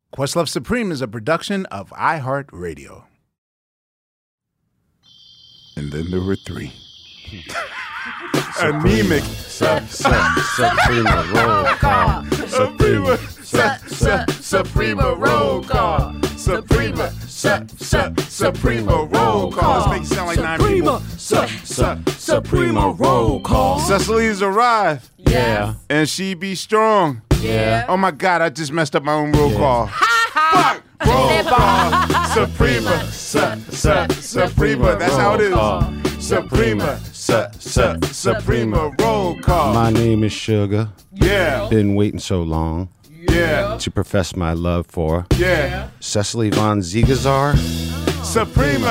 Questlove Supreme is a production of iHeartRadio. And then there were three. Anemic. Suprema roll call. Suprema roll call. Suprema roll call. Let's make it sound like 9 people. Suprema roll call. Cecily's arrived. Yeah. And she be strong. Yeah. Oh my God, I just messed up my own roll call. Fuck! Roll call. Suprema. Suprema. That's how it is. Suprema. Suprema roll call. My name is Sugar. Yeah. Been waiting so long Yeah. to profess my love for Yeah. Cecily Von Ziegazar. Suprema.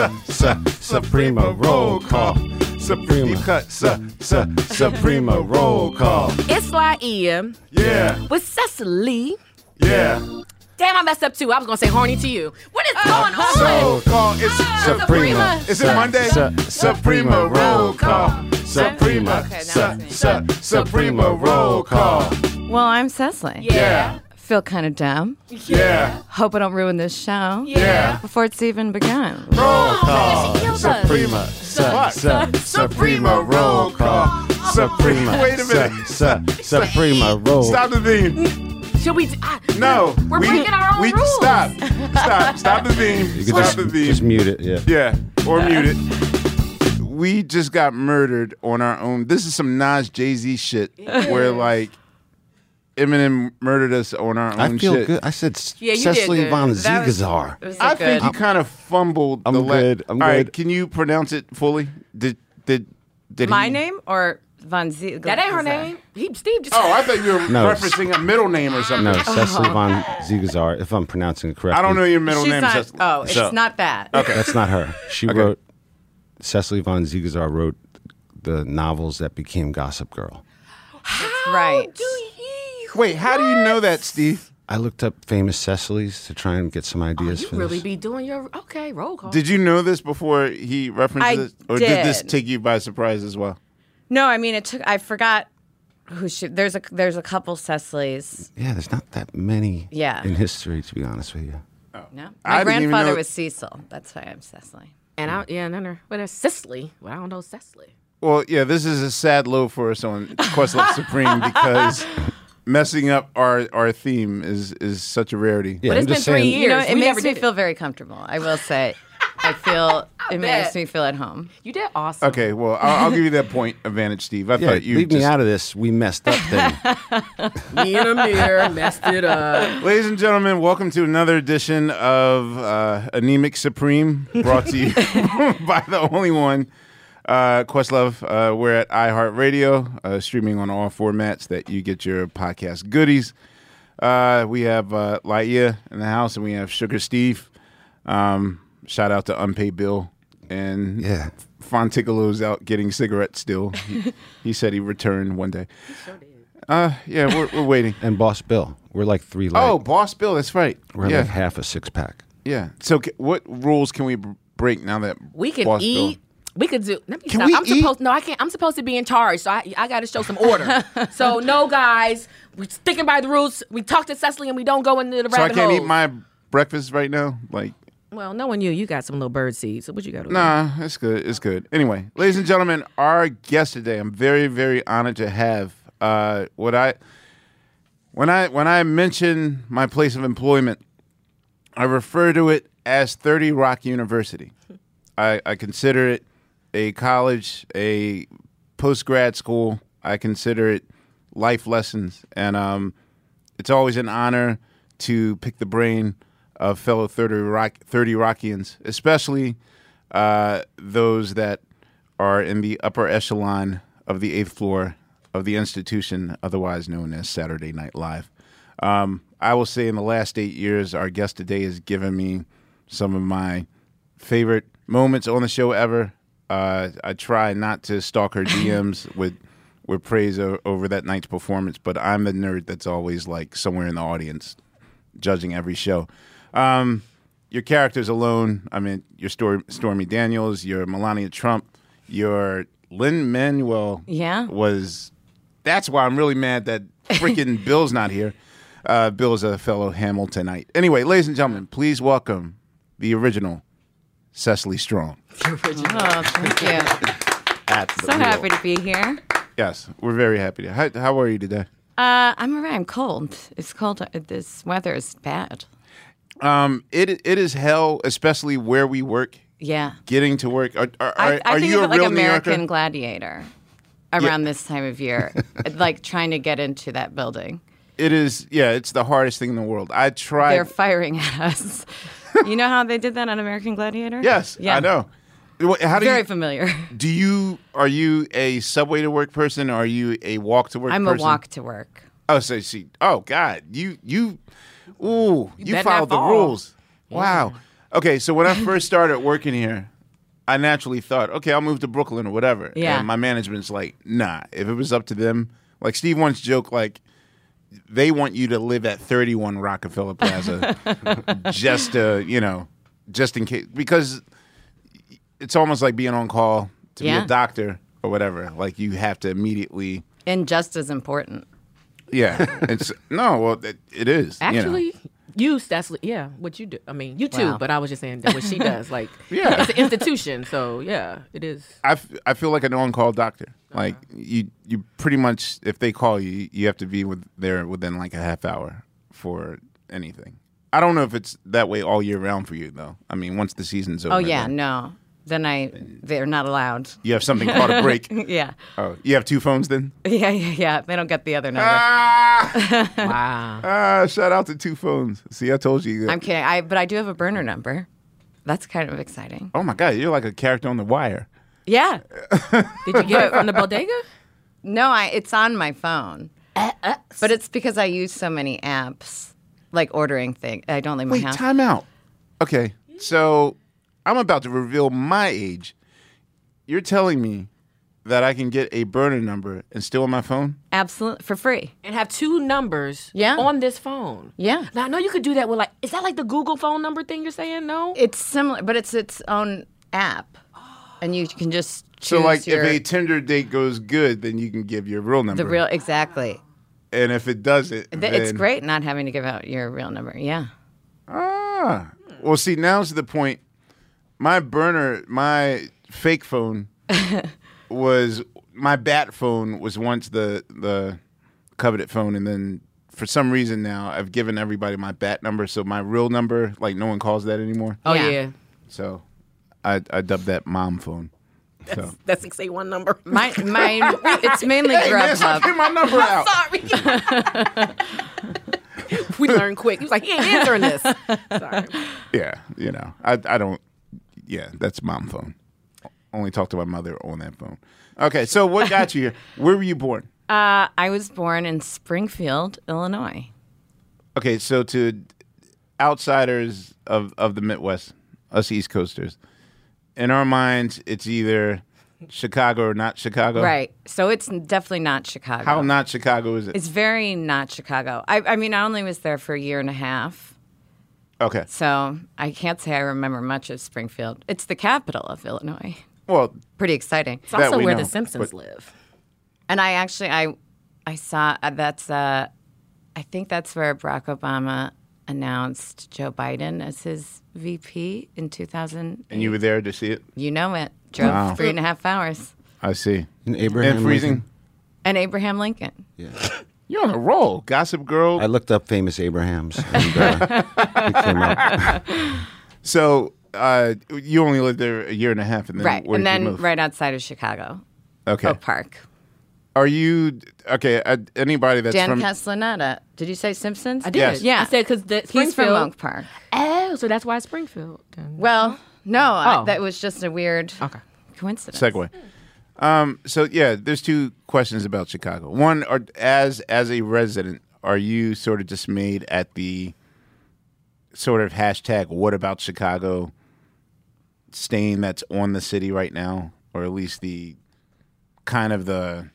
Suprema roll call. Suprema cut. Suprema roll call. It's Laia Yeah. with Cecily. Yeah. Damn, I messed up too. I was gonna say horny to you. What is going on? So call. It's Suprema. Is it Monday? Suprema roll call. Suprema. Okay, now it's me. Suprema roll call. Well, I'm Cecily. Yeah. Feel kind of dumb. Yeah. Hope I don't ruin this show. Yeah. Before it's even begun. Roll call. She killed us. Suprema roll call. Suprema. Wait a minute. Suprema roll. Stop the theme. Should we? No. We're breaking our own rules. Stop the theme. You can Stop the theme. just mute it, yeah. Yeah. Or mute it. We just got murdered on our own. This is some Nas Jay-Z shit where like Eminem murdered us on our own I feel shit. good. I said Yeah, you Cecily did good. Von That was- Ziegazar. It was I good. think you kind of fumbled. I'm good. I'm All right, good. can you pronounce it fully? Did My he? name or Von Z? That ain't her name. Steve just. Oh, I thought you were No. referencing a middle name or something. No, Cecily Von Ziegazar, if I'm pronouncing it correctly. I don't know your middle She's name. not. Cecily. Oh, it's So- not that. That's not her. She wrote, Cecily Von Ziegazar wrote the novels that became Gossip Girl. Right. Wait, how do you know that, Steve? I looked up famous Cecilys to try and get some ideas You for really this. be doing your roll call. Did you know this before he referenced I this? Or did this did. take you by surprise as well? No, I mean it took. I forgot who she. There's a couple Cecilys. Yeah, there's not that many Yeah. in history, to be honest with you. No, I my didn't even grandfather know- was Cecil. That's why I'm Cecily. And what is Cecily? Well, I don't know Cecily. Well, yeah, this is a sad low for us on Questlove Supreme because messing up our theme is such a rarity. Yeah, But it's I'm been just 3 saying, years. You know, it We makes never me did feel very comfortable. I will say, I feel it bet. makes me feel at home. You did awesome. Okay, well, I'll give you that point advantage, Steve. I Yeah, thought you leave just... me out of this. We messed up thing. Me and Amir messed it up. Ladies and gentlemen, welcome to another edition of Anemic Supreme, brought to you by the only one, Questlove. We're at iHeartRadio, streaming on all formats that you get your podcast goodies. We have Laia in the house, and we have Sugar Steve. Shout out to Unpaid Bill. And Yeah. Fonticolo's out getting cigarettes still. He said he'd return one day. Yeah, we're waiting. And Boss Bill. We're like three legs. Oh, Boss Bill, that's right. We're yeah. like half a six-pack. Yeah. So, what rules can we break now that We can Boss eat. Bill? We could do. Let me Can stop. we I'm eat? supposed. No, I can't. I'm supposed to be in charge, so I got to show some order. So no, guys, we're sticking by the rules. We talk to Cecily and we don't go into the So I rabbit can't holes. eat my breakfast right now. Like, Well, knowing you got some little bird seeds. So what you got to do? nah, it's good. It's good. Anyway, ladies and gentlemen, our guest today, I'm very, very honored to have. When I mention my place of employment, I refer to it as 30 Rock University. I consider it a college, a post-grad school. I consider it life lessons. And it's always an honor to pick the brain of fellow 30 Rockians, especially those that are in the upper echelon of the 8th floor of the institution, otherwise known as Saturday Night Live. I will say in the last 8 years, our guest today has given me some of my favorite moments on the show ever. I try not to stalk her DMs with praise over that night's performance, but I'm the nerd that's always like somewhere in the audience judging every show. Your characters alone, I mean, your Stormy Daniels, your Melania Trump, your Lin-Manuel Yeah. was... That's why I'm really mad that freaking Bill's not here. Bill is a fellow Hamiltonite. Anyway, ladies and gentlemen, please welcome the original Cecily Strong. Oh, thank you. So happy to be here. Yes, we're very happy to. How are you today? I'm all right. I'm cold. It's cold. This weather is bad. It is hell, especially where we work. Yeah. Getting to work. Are I think you of a it like real New American Yorker? Gladiator around this time of year, like trying to get into that building. It is. Yeah, it's the hardest thing in the world. I tried. They're firing at us. You know how they did that on American Gladiator? Yes, Yeah. I know. How do Very you? familiar. Are you a subway to work person? Or are you a walk to work I'm person? a walk to work. Oh, so see. Oh God, you better followed not the fall. rules. Wow. Okay, so when I first started working here, I naturally thought, okay, I'll move to Brooklyn or whatever. Yeah. And my management's like, nah. If it was up to them, like Steve once joked, like they want you to live at 31 Rockefeller Plaza, just just in case, because it's almost like being on call to be Yeah. a doctor or whatever. Like you have to immediately. And just as important. Yeah, it's it is. Actually, you, Cecily, yeah, what you do. I mean, you too, Wow. but I was just saying that what she does, like, Yeah. it's an institution. So, yeah, it is. I feel like an on-call doctor. Like you pretty much, if they call you, you have to be there within like a half hour for anything. I don't know if it's that way all year round for you though. I mean, once the season's over. Oh, yeah, then no. Then they're not allowed. you have something called a break. Yeah. Oh, you have two phones then? Yeah. They don't get the other number. Wow. Shout out to two phones. See, I told you. I'm kidding. But I do have a burner number. That's kind of exciting. Oh my God, you're like a character on The Wire. Yeah. Did you get it from the bodega? No, it's on my phone. But it's because I use so many apps, like ordering things. I don't leave my Wait, house. time out. Okay, so I'm about to reveal my age. You're telling me that I can get a burner number and still on my phone? Absolutely. For free. And have two numbers Yeah. on this phone. Yeah. Now, I know you could do that with, like, is that like the Google phone number thing you're saying? No? It's similar, but it's its own app. And you can just choose So, like, your, if a Tinder date goes good, then you can give your real number. exactly. And if it doesn't, It's then- great not having to give out your real number. Yeah. Well, see, now's the point. My fake phone was my bat phone was once the coveted phone, and then for some reason now I've given everybody my bat number, so my real number, like no one calls that anymore. Oh, Yeah. yeah. So I dubbed that mom phone. So. That's 681 number. Mine it's mainly Hey man, stop Grubhub. getting my number out. Sorry. We learned quick. He was like, he ain't answering this. Sorry. Yeah, I don't. Yeah, that's mom phone. Only talk to my mother on that phone. Okay, so what got you here? Where were you born? I was born in Springfield, Illinois. Okay, so to outsiders of the Midwest, us East Coasters, in our minds, it's either Chicago or not Chicago. Right. So it's definitely not Chicago. How not Chicago is it? It's very not Chicago. I mean, I only was there for a year and a half. Okay. So I can't say I remember much of Springfield. It's the capital of Illinois. Well, Pretty exciting. It's also we where know, the Simpsons but- live. And I actually, I saw that's, I think that's where Barack Obama announced Joe Biden as his VP in 2000. and you were there to see it? You know it. Drove Wow. 3.5 hours. I see. And Abraham And freezing. Lincoln. And Abraham Lincoln. Yeah. You're on a roll. Gossip Girl. I looked up famous Abrahams, and he came up. So you only lived there a year and a half, and then Right. where And did you then move? right outside of Chicago, Okay. Oak Park. Are you okay? Anybody that's Dan from Castellaneta. Did you say Simpsons? I did. Yes. Yeah. I said because the He's from Springfield. Oak Park. Oh, so that's why Springfield. Then. Well, no, Oh. that was just a weird Okay. coincidence. segue. So yeah, there's two questions about Chicago. One, as a resident, are you sort of dismayed at the sort of hashtag "What about Chicago" stain that's on the city right now, or at least the kind of the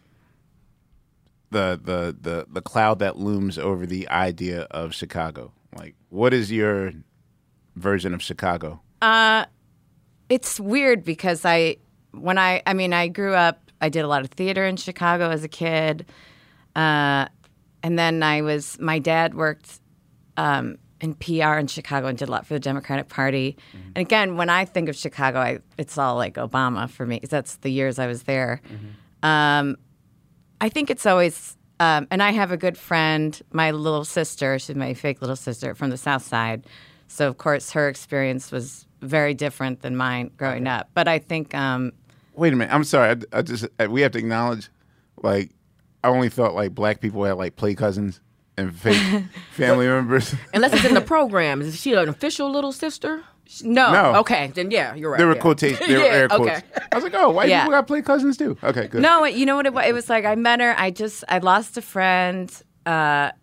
cloud that looms over the idea of Chicago? Like, what is your version of Chicago? It's weird because I grew up, I did a lot of theater in Chicago as a kid. and then my dad worked in PR in Chicago and did a lot for the Democratic Party. Mm-hmm. And again, when I think of Chicago, it's all like Obama for me, because that's the years I was there. Mm-hmm. I think it's always, and I have a good friend, my little sister, she's my fake little sister from the South Side. So, of course, her experience was very different than mine growing up. But I think... Wait a minute. I'm sorry. We have to acknowledge, like, I only thought, like, black people had, like, play cousins and fake family members. Unless it's in the program. Is she an official little sister? No. Okay, then yeah, you're right. There were quotations. There were air quotes. Okay. I was like, oh, white people got play cousins too. Okay, good. No, you know what it was like? I met her. I lost a friend to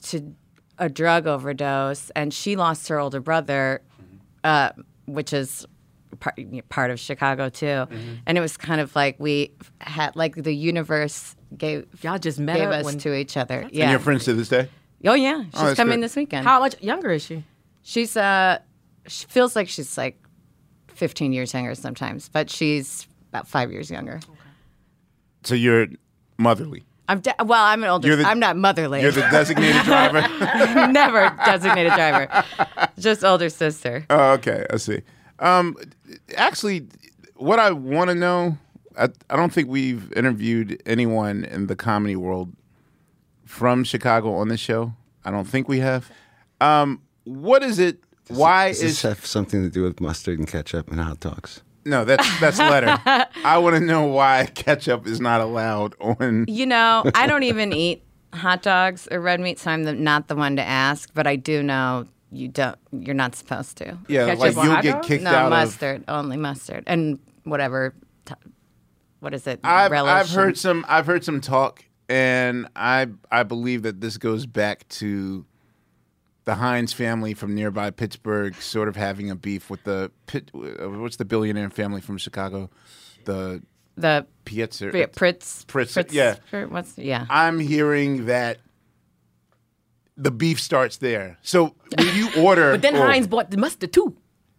a drug overdose, and she lost her older brother, which is part of Chicago too. Mm-hmm. And it was kind of like we had, like, the universe gave us to each other. Yeah. And you're friends to this day? Oh yeah, she's coming good. this weekend. How much younger is she? She's she feels like she's like 15 years younger sometimes, but she's about 5 years younger. Okay. So you're motherly. I'm an older. I'm not motherly. You're the designated driver? Never designated driver. Just older sister. Oh, okay. I see. Actually, what I want to know, I don't think we've interviewed anyone in the comedy world from Chicago on this show. I don't think we have. What is it? Does this have something to do with mustard and ketchup and hot dogs? No, that's letter. I want to know why ketchup is not allowed on. You know, I don't even eat hot dogs or red meat, so I'm not the one to ask. But I do know you're not supposed to. Yeah, ketchup like on you'll hot get dogs? kicked No, out mustard, only mustard, and whatever. What is it? I've heard some talk, and I believe that this goes back to the Heinz family from nearby Pittsburgh sort of having a beef with what's the billionaire family from Chicago? The Pietzer. Pritz. Yeah. I'm hearing that the beef starts there. So when you order... But then Heinz bought the mustard too.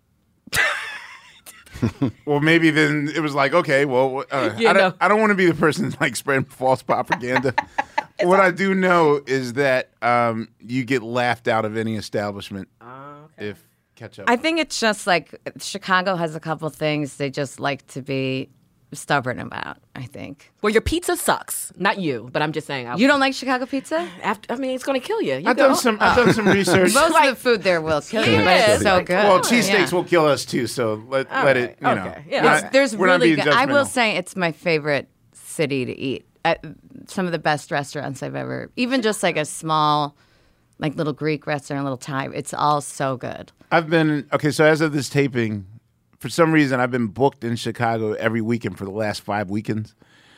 Well, maybe then it was like, okay, well, I don't want to be the person like spreading false propaganda. What I do know is that you get laughed out of any establishment if ketchup. I think it's just like Chicago has a couple things they just like to be stubborn about, I think. Well, your pizza sucks. Not you, but I'm just saying. You don't like Chicago pizza? It's going to kill you. I've done some research. Most of the food there will kill you, but it's so good. Well, cheesesteaks will kill us too, so let it, you know. Yeah. There's we're not really being good. I will judgmental. say it's my favorite city to eat. Some of the best restaurants I've ever, even just like a small, like little Greek restaurant, little Thai, it's all so good. So as of this taping, for some reason, I've been booked in Chicago every weekend for the last 5 weekends.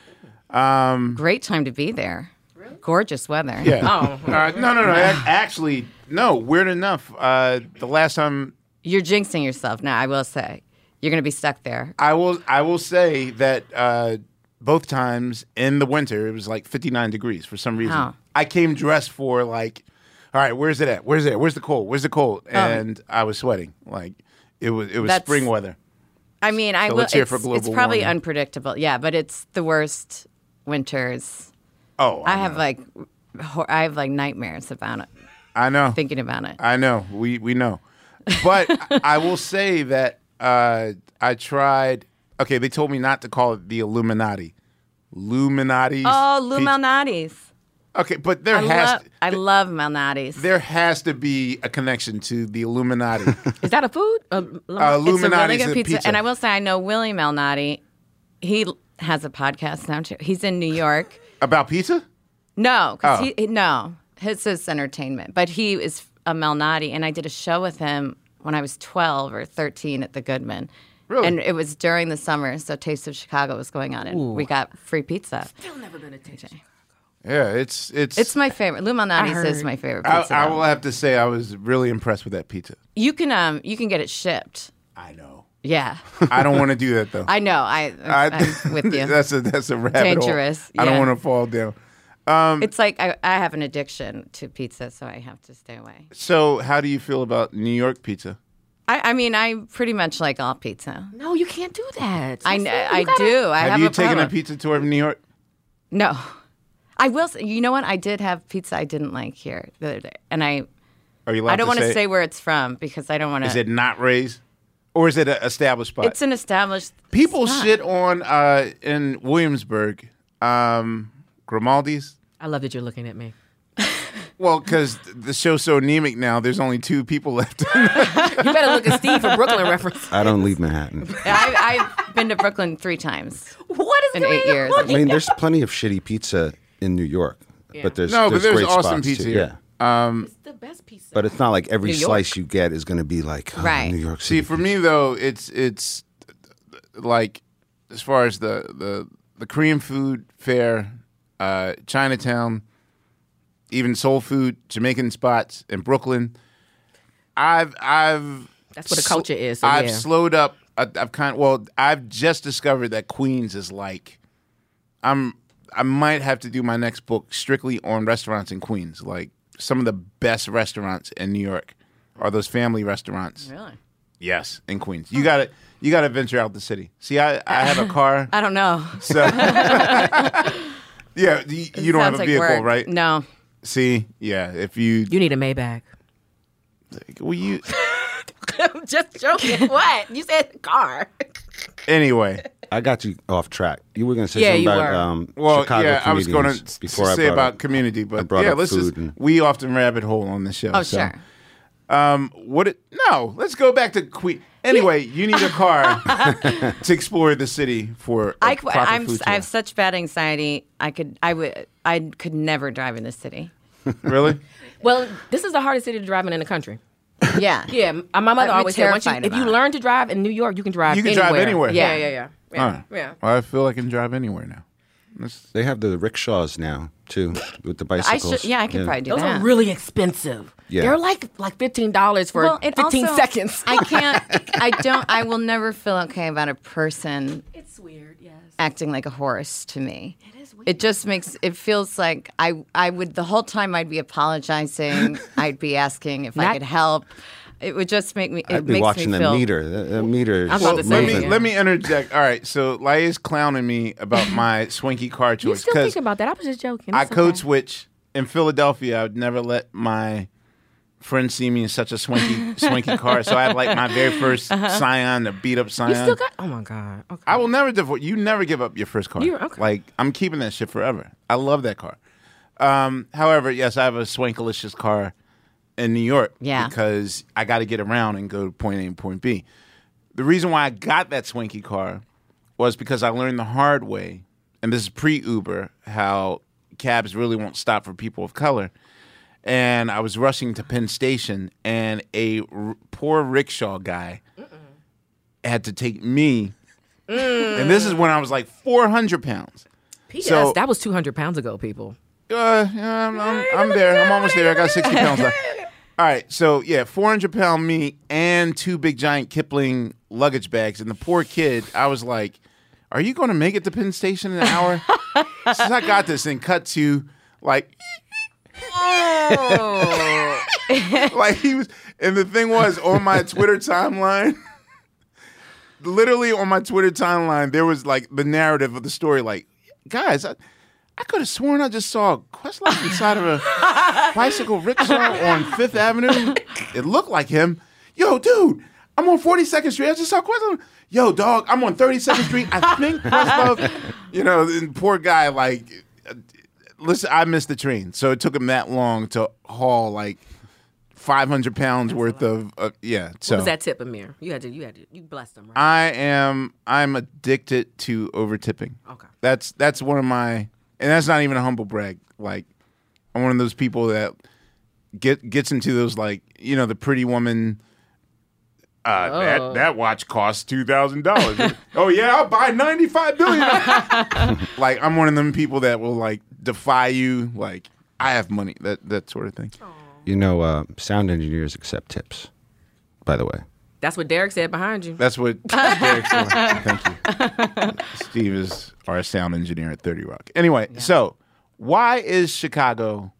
Great time to be there. Really? Gorgeous weather. Yeah. No. Actually, no. Weird enough. The last time... You're jinxing yourself now, I will say. You're going to be stuck there. I will say that both times in the winter, it was like 59 degrees for some reason. Oh. I came dressed for like, all right, where's it at? Where's the cold? Where's the cold? And I was sweating. Like, it was spring weather. I mean, it's probably warming. Unpredictable. Yeah, but it's the worst winters. Oh, I have like nightmares about it. I know. Thinking about it. I know. We know. But I will say that I tried. Okay, they told me not to call it the Illuminati. Illuminatis. Oh, Illuminatis. Okay, but I love Malnati's. There has to be a connection to the Illuminati. Is that a food? Illuminati it's a really is good a pizza. And I will say, I know Willie Malnati. He has a podcast now too. He's in New York. About pizza? No, because his is entertainment. But he is a Malnati, and I did a show with him when I was 12 or 13 at the Goodman. Really? And it was during the summer, so Taste of Chicago was going on, and we got free pizza. Still never been a Taste of Chicago. Yeah, it's my favorite. Lou Malnati's is my favorite pizza. I will have to say I was really impressed with that pizza. You can get it shipped. I know. Yeah. I don't want to do that though. I know. I'm with you. That's a rabbit Dangerous. hole. I don't Yeah. want to fall down. It's like I have an addiction to pizza, so I have to stay away. So, how do you feel about New York pizza? I mean, I pretty much like all pizza. No, you can't do that. I do. Have you taken a pizza tour of New York? No. I will say, you know what? I did have pizza I didn't like here the other day. And Are you allowed I don't want to to say where it's from because I don't want to. Is it not Ray's? Or is it an established spot? It's an established People spot. shit on in Williamsburg, Grimaldi's. I love that you're looking at me. Well, because the show's so anemic now, there's only 2 people left. You better look at Steve for Brooklyn reference. I don't leave Manhattan. I've been to Brooklyn 3 times. What is In going 8 years. on? I mean, there's plenty of shitty pizza in New York, but there's No, but there's great awesome spots pizza too. here. Yeah, It's the best pizza. but it's not like every New York. slice you get is going to be like Right. New York City. See, for me though, it's like as far as the Korean food fair, Chinatown, even soul food, Jamaican spots in Brooklyn. I've That's what the culture is. So I've yeah. slowed up. I've just discovered that Queens is like I might have to do my next book strictly on restaurants in Queens. Like some of the best restaurants in New York are those family restaurants. Really? Yes, in Queens. You got to venture out the city. See, I have a car. I don't know. So yeah, you don't have Sounds a like vehicle, work. right? No. See, yeah, if you You need a Maybach. well, you I'm just joking. What? You said car. anyway. I got you off track. You were going to say Yeah, something you about Well, Chicago yeah, I was going comedians to before I say brought about up- community, I but brought yeah, up let's just food and- we often rabbit hole on the show. Oh, so. sure. Let's go back to Queen. Anyway, you need a car to explore the city for a proper food I have tour. such bad anxiety. I could never drive in this city. Really? Well, this is the hardest city to drive in the country. Yeah. Yeah, my mother I'm always said, once terrified if you about it. learn to drive in New York, you can drive You can anywhere. drive anywhere. Yeah, Yeah. yeah. All right. Yeah. Well, I feel I can drive anywhere now. They have the rickshaws now too with the bicycles. I could probably do Those that. are really expensive. Yeah. They're like $15 for Well, it 15 also- seconds. I will never feel okay about a person It's weird, yes. acting like a horse to me. It is weird. It just it feels like I would, the whole time I'd be apologizing. I'd be asking if I Not- could help. It would just make me, it I'd be makes watching me the feel. meter. The meter. I was about to is say, moving. yeah. Let me interject. All right, so Laia's clowning me about my swanky car You choice still because think about that? I was just joking. I It's code okay. switch in Philadelphia. I would never let my friends see me in such a swanky car. So I have like my very first Scion, the beat up Scion. You still got? Oh my god. Okay. I will never divorce. You never give up your first car. Okay. Like I'm keeping that shit forever. I love that car. However, yes, I have a swankalicious car in New York. Yeah. Because I got to get around and go to point A and point B. The reason why I got that swanky car was because I learned the hard way, and this is pre-Uber, how cabs really won't stop for people of color. And I was rushing to Penn Station, and a poor rickshaw guy had to take me. And this is when I was like 400 pounds. P.S. So- that was 200 pounds ago, people. Yeah, I'm there. I'm almost there. I got 60 pounds left. All right, so yeah, 400-pound me and 2 big giant Kipling luggage bags, and the poor kid. I was like, "Are you going to make it to Penn Station in an hour?" Since I got this, and cut to like, like he was. And the thing was, on my Twitter timeline, literally on my Twitter timeline, there was like the narrative of the story. Like, guys, I could have sworn I just saw Questlove inside of a bicycle rickshaw on Fifth Avenue. It looked like him. Yo, dude, I'm on 42nd Street. I just saw Questlove. Yo, dog, I'm on 32nd Street. I think Questlove. You know, and poor guy, like, listen, I missed the train. So it took him that long to haul, like, 500 pounds worth of, yeah. So What was that tip, Amir? You blessed him, right? I'm addicted to over tipping. Okay. That's one of my, and that's not even a humble brag. Like, I'm one of those people that gets into those, like, you know, the pretty woman. That watch costs $2,000. Oh yeah, I'll buy $95 billion. Like, I'm one of them people that will like defy you. Like, I have money. That sort of thing. You know, sound engineers accept tips. By the way, That's what Derek said behind you. That's what Derek said. Thank you. Steve is our sound engineer at 30 Rock. Anyway, so why is Chicago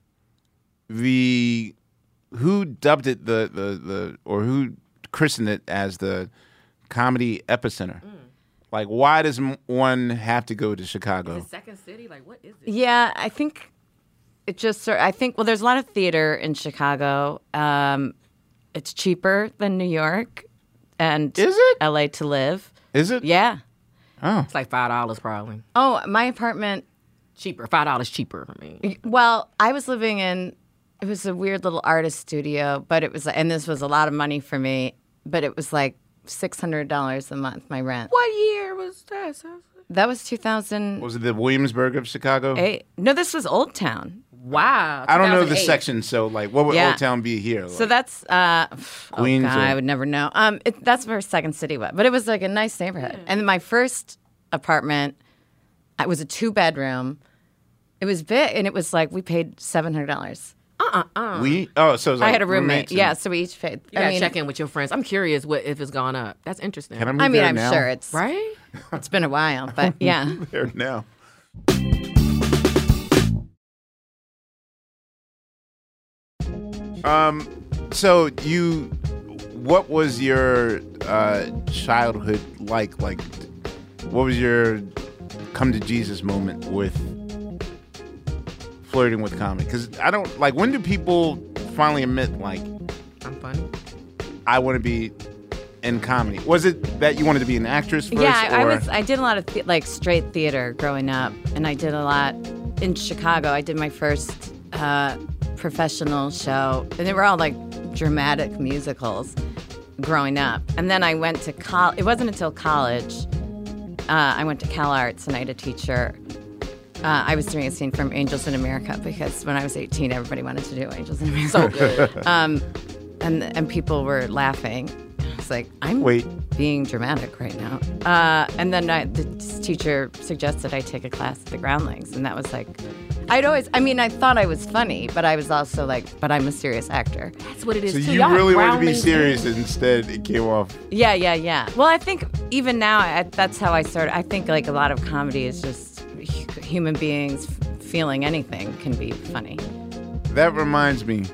who dubbed it or who christened it as the comedy epicenter? Like, why does one have to go to Chicago? The second city? Like, what is it? Yeah, I think it just I think there's a lot of theater in Chicago. It's cheaper than New York, and Is it? LA to live. Is it? Yeah. Oh. It's like $5 probably. Oh, my apartment. Cheaper. $5 cheaper. I mean, Well, I was living in. It was a weird little artist studio, but it was, and this was a lot of money for me. But it was like $600 a month. My rent. what year was that? That was 2008. Was it the Williamsburg of Chicago? No, this was Old Town. Wow. I don't know the 2008. section, so like, what would Yeah. Old Town be here? So Like, that's Queens God, or- I would never know. That's where Second City was, but it was like a nice neighborhood. And my first apartment, it was a 2-bedroom. It was big, and it was like we paid $700. we? Oh, so it was like I had a roommate. roommates and- Yeah, so we each paid. You gotta check in with your friends. I'm curious if it's gone up. That's interesting. Can I move I mean, there I'm now? sure it's Right? it's been a while, but yeah. There now. So what was your childhood like? Like, what was your come to Jesus moment with flirting with comedy? Because I don't like. When do people finally admit like I'm funny. I want to be in comedy? Was it that you wanted to be an actress first? Yeah, or? I did a lot of like straight theater growing up, and I did a lot in Chicago. I did my first professional show, and they were all like dramatic musicals growing up. And then I went to college. It wasn't until college I went to Cal Arts, and I had a teacher. I was doing a scene from Angels in America because when I was 18, everybody wanted to do Angels in America. So good. And people were laughing. I was like, I'm Wait. being dramatic right now. And then the teacher suggested I take a class at the Groundlings, and that was like, I thought I was funny, but I was also like, but I'm a serious actor. That's what it is. So too. you Y'all really wanted to be groundlings, serious, and instead it came off. Yeah. Well, I think even now, that's how I started. I think like a lot of comedy is just human beings feeling anything can be funny. That reminds me,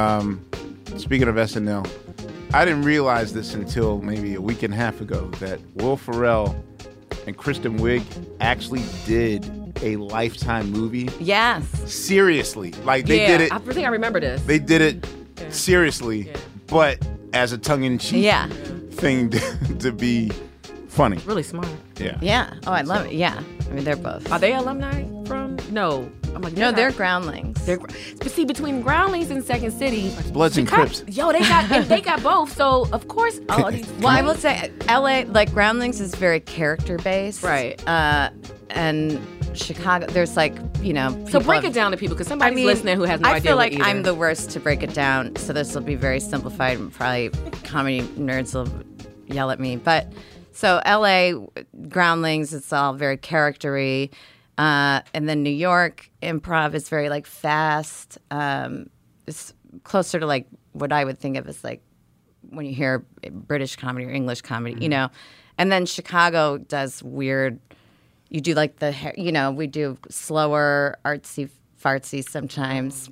speaking of SNL, I didn't realize this until maybe a week and a half ago that Will Ferrell and Kristen Wiig actually did a Lifetime movie. Yes. Seriously. Like, they Yeah, did it. I think I remember this. They did it seriously, but as a tongue-in-cheek Yeah. thing to be funny. Really smart. Yeah. Yeah. Oh, I love it. Yeah. I mean, they're both. Are they alumni from? No. I'm like, No, they're not. Groundlings. But see, between Groundlings and Second City, Bloods and Chicago- Crips. Yo, they got both. So of course, Well, I will say, LA, like Groundlings is very character based. Right. And Chicago, there's like, So people break have- it down to people because somebody's listening who has no I idea. feel what like either. I'm the worst to break it down, so this will be very simplified and probably comedy nerds will yell at me. But so LA, Groundlings, it's all very charactery. And then New York, improv is very like fast. It's closer to like what I would think of as like when you hear British comedy or English comedy, And then Chicago does weird. You do like we do slower, artsy, fartsy sometimes.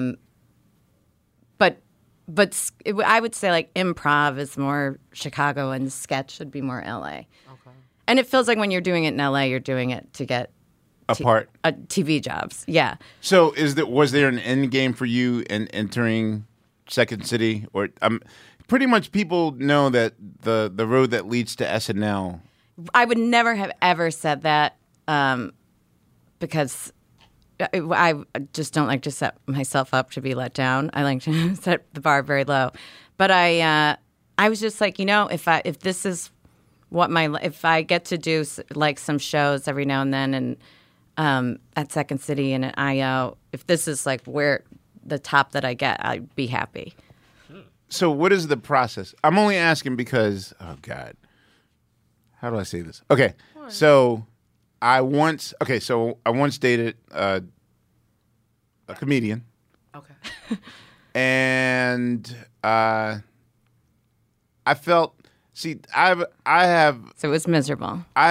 But I would say like improv is more Chicago and sketch would be more LA. Okay. And it feels like when you're doing it in LA, you're doing it to get Apart. TV jobs. Yeah. So was there an end game for you in entering Second City? Or pretty much people know that the road that leads to SNL. I would never have ever said that because I just don't like to set myself up to be let down. I like to set the bar very low. But I was just like, if this is what if I get to do like some shows every now and then and at Second City and at IO, if this is like where the top that I get, I'd be happy. So what is the process? I'm only asking because, oh God, how do I say this? Okay, so I once dated a comedian, Okay. and I felt. See, I have So it was miserable. I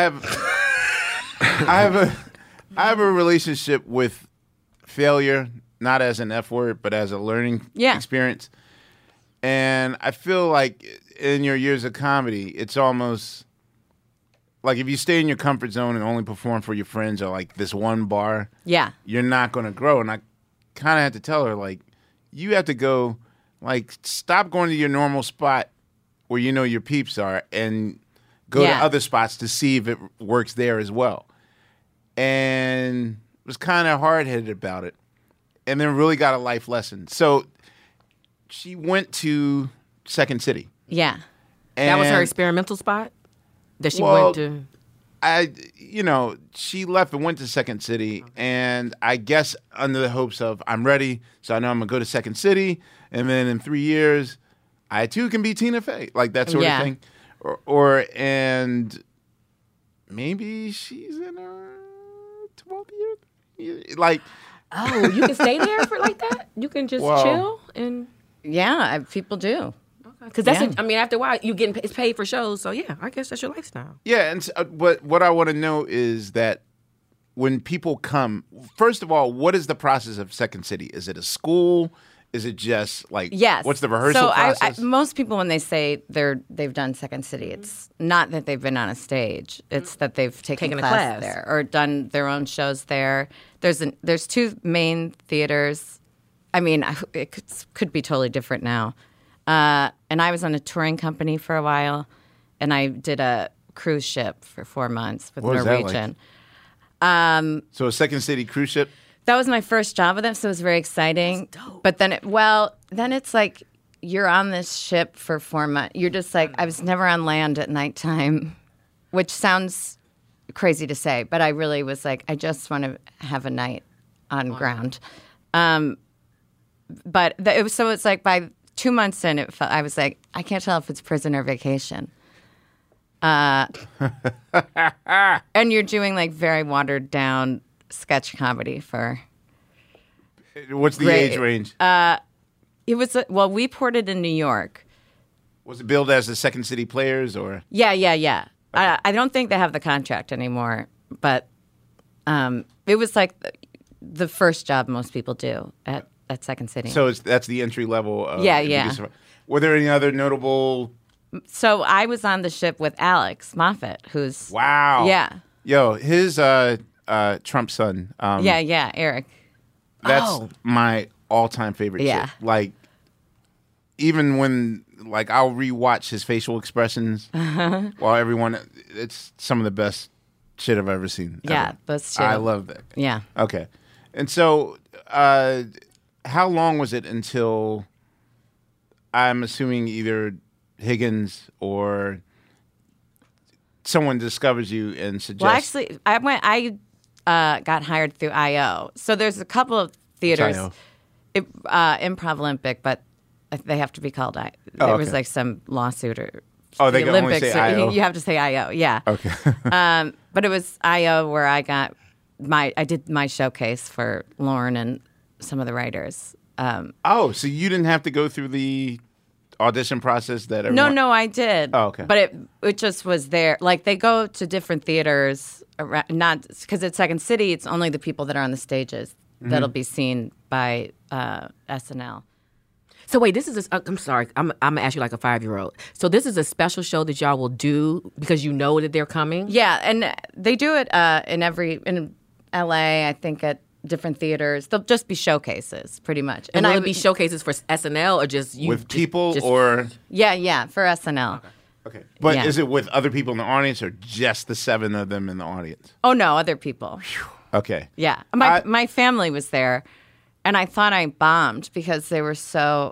have a relationship with failure, not as an F word, but as a learning experience. And I feel like in your years of comedy, it's almost like if you stay in your comfort zone and only perform for your friends or like this one bar, Yeah. you're not going to grow. And kind of had to tell her, like, you have to go, like, stop going to your normal spot where you know your peeps are and go to other spots to see if it works there as well. And was kind of hard-headed about it. And then really got a life lesson. So she went to Second City. Yeah. That was her And- experimental spot that she Well, went to. She left and went to Second City, and I guess under the hopes of I'm ready, so I know I'm gonna go to Second City, and then in 3 years, I too can be Tina Fey, like that sort of thing, and maybe she's in her 12th year, like. Oh, you can stay there for like that? You can just Well- chill and. Yeah, people do. Because that's, Yeah. I mean, after a while, you getting it's paid for shows. So yeah, I guess that's your lifestyle. Yeah, but what I want to know is that when people come, first of all, what is the process of Second City? Is it a school? Is it just like Yes. what's the rehearsal so process? most people, when they say they've done Second City, it's not that they've been on a stage. It's that they've taken Taken a class class. there or done their own shows there. There's two main theaters. I mean, it could be totally different now. And I was on a touring company for a while, and I did a cruise ship for 4 months with What was that like? Norwegian. So a Second City cruise ship. That was my first job with them, so it was very exciting. That's dope. But then, then it's like you're on this ship for 4 months. You're just like, I was never on land at nighttime, which sounds crazy to say, but I really was like, I just want to have a night on ground. But it's like by 2 months in, I was like, I can't tell if it's prison or vacation. And you're doing like very watered down sketch comedy for. What's the Great. age range? It was we ported in New York. Was it billed as the Second City Players or? Yeah. I don't think they have the contract anymore, but it was like the first job most people do at Second City. So that's the entry level. Of Yeah. Were there any other notable? So I was on the ship with Alex Moffat, who's Wow. Yeah. Yo, his Trump son. Yeah, Eric. That's Oh. my all-time favorite. Yeah. Shit. Like, even when I'll rewatch his facial expressions while everyone. It's some of the best shit I've ever seen. Yeah, ever. those two. I love that. Yeah. Okay, and so how long was it until? I'm assuming either Higgins or someone discovers you and suggests. Well, actually, I got hired through IO. So there's a couple of theaters, IO? Improv Olympic, but they have to be called I. Oh, There was okay. like some lawsuit or. Oh, they the can only say IO? You have to say IO. Yeah. Okay. But it was IO where I did my showcase for Lauren and some of the writers. Oh, so you didn't have to go through the audition process that everyone... No, I did. Oh, okay. But it just was there. Like they go to different theaters, not because at Second City, it's only the people that are on the stages Mm-hmm. that'll be seen by SNL. So wait, this is I'm sorry. I'm gonna ask you like a 5-year-old. So this is a special show that y'all will do because you know that they're coming. Yeah, and they do it in LA, I think at different theaters. They'll just be showcases, pretty much. And will it be showcases for SNL or just you with people just- or... Yeah, for SNL. Okay. But Yeah. is it with other people in the audience or just the 7 of them in the audience? Oh no, other people. Okay. Yeah, my family was there, and I thought I bombed because they were so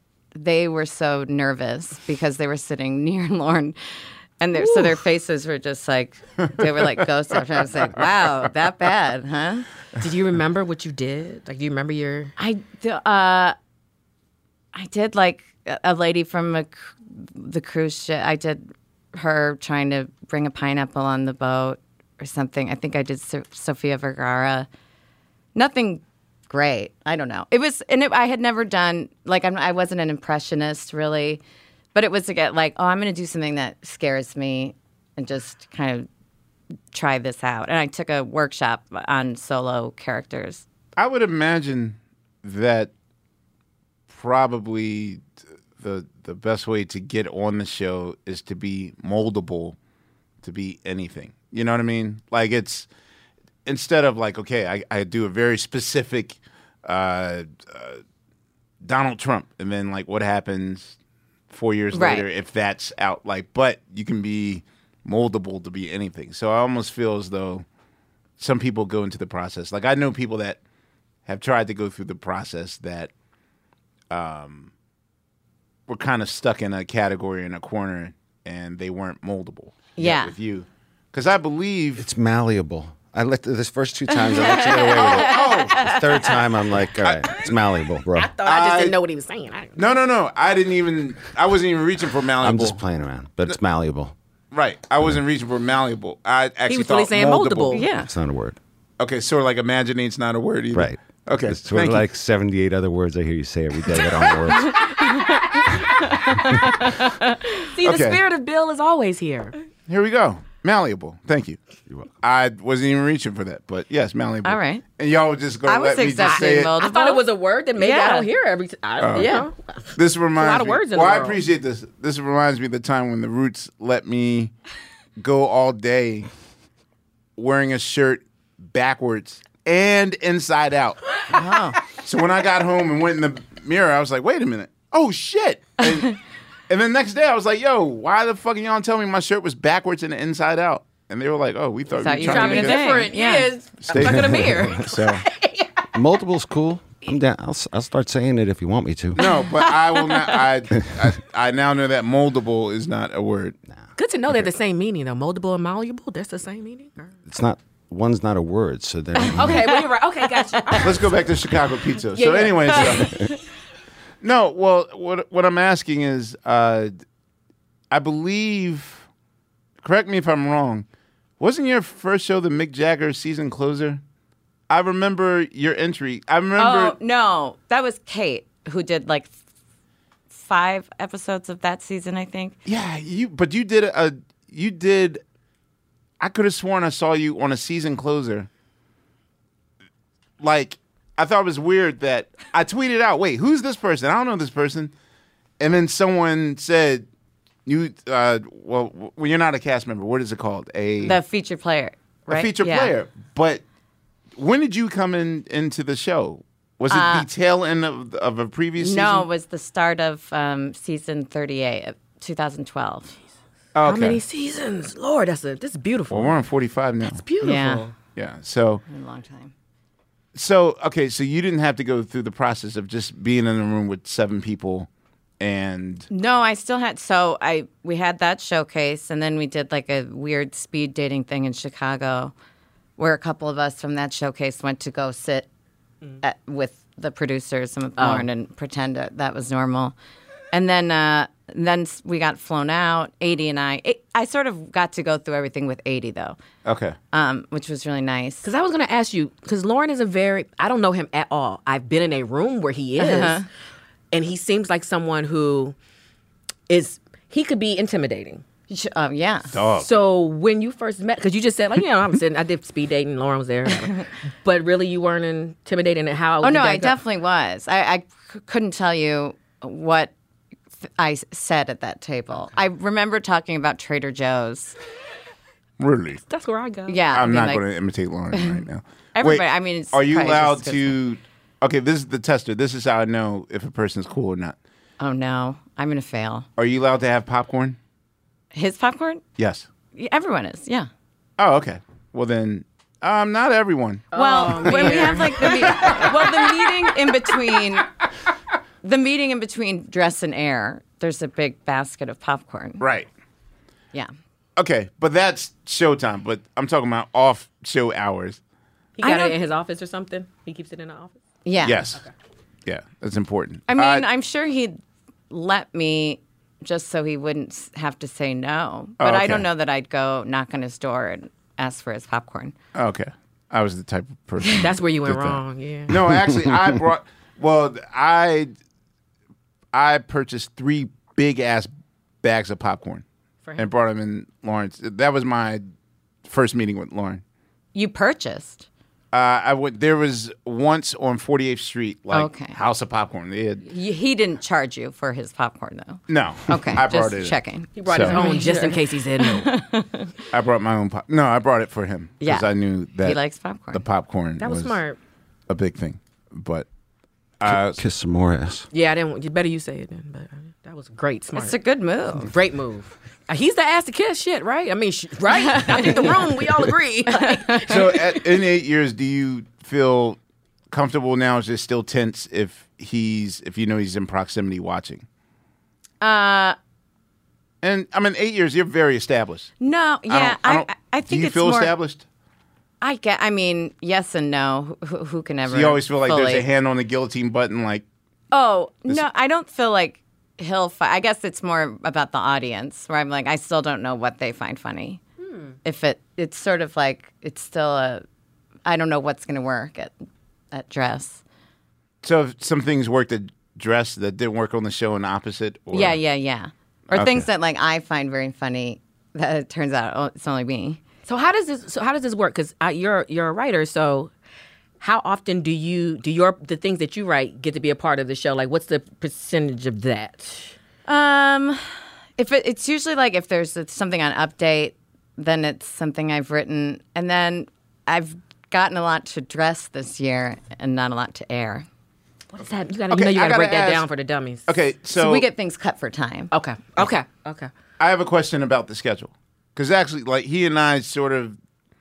nervous because they were sitting near Lauren, and so their faces were just like they were like ghosts. After I was like, wow, that bad, huh? Did you remember what you did? Like, do you remember your? I did like a lady from the cruise ship. I did her trying to bring a pineapple on the boat or something. I think I did Sofia Vergara. Nothing great. I don't know. It was, I had never done like I wasn't an impressionist really, but it was to get like, oh, I'm going to do something that scares me and just kind of try this out. And I took a workshop on solo characters. I would imagine that probably the best way to get on the show is to be moldable, to be anything. You know what I mean? Like it's instead of like, okay, I do a very specific Donald Trump, and then like what happens 4 years Right. later if that's out. Like, but you can be moldable to be anything. So I almost feel as though some people go into the process. Like I know people that have tried to go through the process that were kind of stuck in a category in a corner and they weren't moldable. Yeah. With you, because I believe It's malleable. I let this first 2 times I let you get away with it. The third time I'm like, all right, it's malleable, bro. I thought I just didn't know what he was saying. No. I wasn't even reaching for malleable. I'm just playing around, but it's malleable. Right. I wasn't reaching for malleable. I actually He was thought really saying moldable. Yeah. It's not a word. Okay, sort of like imaginate's not a word either. Right. Okay. It's sort of thank you. like 78 other words I hear you say every day that aren't words. See, the Okay. spirit of Bill is always here. Here we go. Malleable. Thank you. You're welcome. I wasn't even reaching for that, but yes, malleable. All right. And y'all would just go I was let me just say accepting it. moldable. I thought it was a word that maybe I Yeah. don't hear every time. Yeah. This reminds a lot of me. words in well, the I world. appreciate this. This reminds me of the time when the Roots let me go all day wearing a shirt backwards and inside out. Oh. So when I got home and went in the mirror, I was like, wait a minute. Oh, shit. And then next day I was like, yo, why the fuck y'all tell me my shirt was backwards and inside out? And they were like, oh, we thought Thought you you were were trying to trying make to it. Different. Yeah. Yes. Stay- Look in the mirror. So, Multiple's cool. I'm down. I'll start saying it if you want me to. no, but I will not. I now know that moldable is not a word. Good to know they're the same meaning, though. Moldable and malleable, that's the same meaning? Or- It's not. One's not a word, so then. Okay, well, you're right. Okay, gotcha. Let's go back to Chicago pizza. Yeah, So, yeah. anyways, no. Well, what I'm asking is, I believe. Correct me if I'm wrong. Wasn't your first show the Mick Jagger season closer? I remember your entry. I remember. Oh, no. That was Kate who did like 5 episodes of that season, I think. Yeah, But you did You did. I could have sworn I saw you on a season closer. Like, I thought it was weird that I tweeted out, "Wait, who's this person? I don't know this person." And then someone said, "You, well, when you're not a cast member, what is it called? The feature player, right? a feature Yeah. player." But when did you come into the show? Was it the tail end of a previous season? No, it was the start of season 38 of 2012. Oh, How okay. many seasons? Lord, this is beautiful. Well, we're on 45 now. Beautiful. Yeah. Yeah. So. In a long time. So, okay, so you didn't have to go through the process of just being in a room with 7 people and No, I still had we had that showcase, and then we did like a weird speed dating thing in Chicago, where a couple of us from that showcase went to go sit with the producers and with Lauren and pretend that was normal, and then we got flown out. 80 and I sort of got to go through everything with 80 though, okay. which was really nice. Because I was going to ask you, because Lauren is I don't know him at all. I've been in a room where he is, and he seems like someone who he could be intimidating. Yeah. Dog. So when you first met, because you just said, like, I did speed dating, Lauren was there. But really you weren't intimidating and how Oh, no, did that I go? definitely was. I couldn't tell you what I said at that table. I remember talking about Trader Joe's. Really? That's where I go. Yeah. I'm I mean, not like, going to imitate Lauren right now. Everybody- Wait, I mean, it's are you probably allowed just 'cause- to? Okay, this is the tester. This is how I know if a person's cool or not. Oh, no. I'm going to fail. Are you allowed to have popcorn? His popcorn? Yes. Yeah, everyone is, yeah. Oh, okay. Well then, not everyone. Well, when we have like the meeting in between dress and air, there's a big basket of popcorn. Right. Yeah. Okay, but that's showtime. But I'm talking about off-show hours. He got I it don't- in his office or something? He keeps it in the office? Yeah. Yes. Yeah, that's important. I mean, I'm sure he'd let me just so he wouldn't have to say no. But okay. I don't know that I'd go knock on his door and ask for his popcorn. Okay. I was the type of person. That's where you went did that. wrong, yeah. No, actually, I brought. Well, I purchased 3 big ass bags of popcorn For him? and brought them in Lawrence. That was my first meeting with Lauren. You purchased. I went. There was once on 48th Street, like Okay. House of Popcorn. They had, He didn't charge you for his popcorn, though. no. Okay, I brought just it. checking. He brought his So- own just in case he said no. I brought my own. No, I brought it for him because Yeah. I knew that He likes popcorn. the popcorn. That was smart. A big thing, but Kiss some more ass. Yeah, I didn't. You better you say it then. But that was great, smart. It's a good move. Great move. He's the ass to kiss shit, right? I mean, right? I think the room, we all agree. So in 8 years, do you feel comfortable now? Is it still tense if you know he's in proximity watching? And I mean, 8 years, you're very established. No, yeah, I think do you it's feel more, established? I mean, yes and no. Who can ever? So you always feel like fully... there's a hand on the guillotine button, like. Oh no, I don't feel like he'll fight. I guess it's more about the audience, where I'm like, I still don't know what they find funny. If it's sort of like it's still I don't know what's going to work at dress. So if some things worked at dress that didn't work on the show, and opposite. Or... Yeah. Or Okay. things that like I find very funny that it turns out it's only me. So how does this work? Because you're a writer, so how often do the things that you write get to be a part of the show? Like, what's the percentage of that? If it's usually like if there's something on Update, then it's something I've written, and then I've gotten a lot to dress this year and not a lot to air. What is that? You got Okay, to I gotta break that ask- down for the dummies. Okay, So we get things cut for time. Okay. I have a question about the schedule. Because actually, like, he and I sort of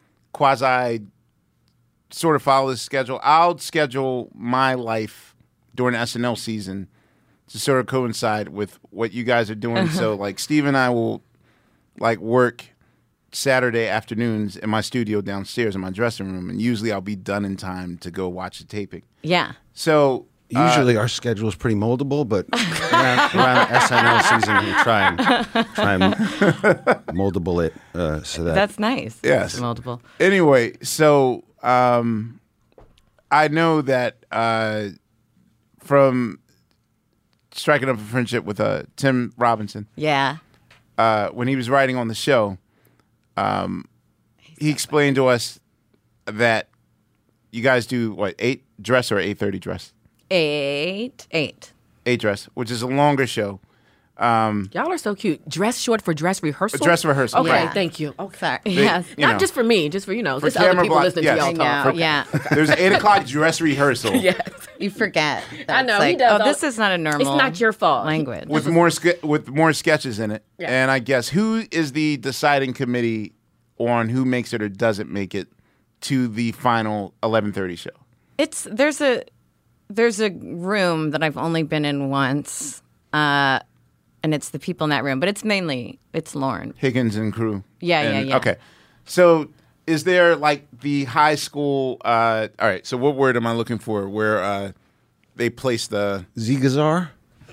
follow this schedule. I'll schedule my life during SNL season to sort of coincide with what you guys are doing. So, like, Steve and I will, like, work Saturday afternoons in my studio downstairs in my dressing room. And usually I'll be done in time to go watch the taping. Yeah. So... Usually our schedule is pretty moldable, but around SNL season we try and moldable it so that That's nice. Yes. It's multiple. Anyway, so I know that from striking up a friendship with Tim Robinson, Yeah. when he was writing on the show, he explained to us that you guys do, what, 8 dress or 8:30 dress? 8. 8 dress, which is a longer show. Y'all are so cute. Dress short for dress rehearsal? Dress rehearsal. Okay, Yeah. thank you. Okay. Sorry. Yes. you Not know. just for me, just for, For just other camera people block- listening yes. to I y'all know. talk. Yeah. There's 8 o'clock dress rehearsal. Yes. You forget. I know, That's he like, does oh, all- this is not a normal It's not your fault. language. with more sketches in it. Yeah. And I guess who is the deciding committee on who makes it or doesn't make it to the final 11:30 show? There's a room that I've only been in once, and it's the people in that room, but it's Lauren. Higgins and crew. Yeah. Okay. So is there like the high school all right, so what word am I looking for where they place the Zigazar?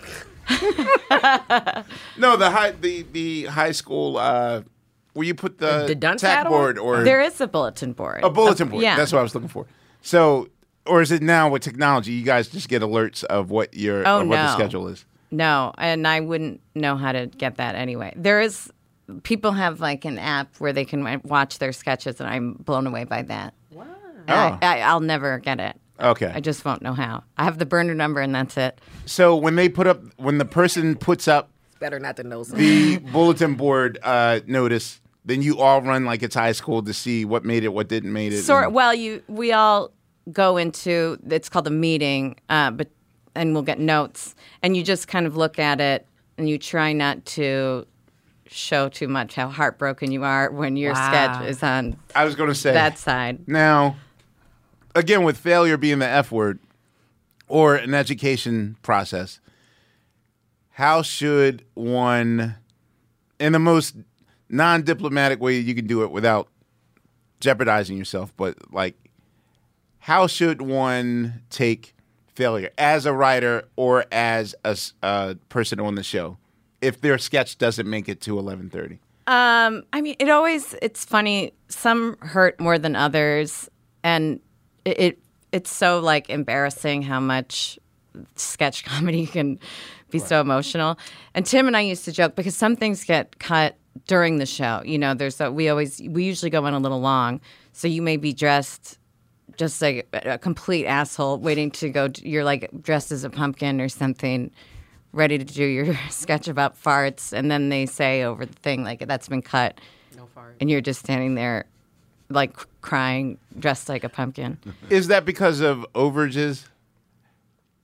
No, the high school where you put the dunce tack hat on? board or There is a bulletin board. a bulletin board. Yeah. That's what I was looking for. So, or is it now with technology? You guys just get alerts of what your what the no. schedule is. No, and I wouldn't know how to get that anyway. People have like an app where they can watch their sketches, and I'm blown away by that. Wow. I'll never get it. Okay. I just won't know how. I have the burner number, and that's it. So when the person puts up Better not to know something. the bulletin board notice, then you all run like it's high school to see what made it, what didn't make it. We all go into, it's called a meeting, and we'll get notes, and you just kind of look at it, and you try not to show too much how heartbroken you are when your sketch is on I was going to say that side. Now, again, with failure being the F word or an education process, how should one, in the most non-diplomatic way you can do it without jeopardizing yourself, but like, how should one take failure as a writer or as a person on the show if their sketch doesn't make it to 11:30? I mean, it's funny. Some hurt more than others, and it's so like embarrassing how much sketch comedy can be so emotional. And Tim and I used to joke because some things get cut during the show. You know, we usually go on a little long, so you may be dressed just like a complete asshole waiting to go. You're like dressed as a pumpkin or something, ready to do your sketch about farts, and then they say over the thing like that's been cut. No fart. And you're just standing there like crying, dressed like a pumpkin. Is that because of overages?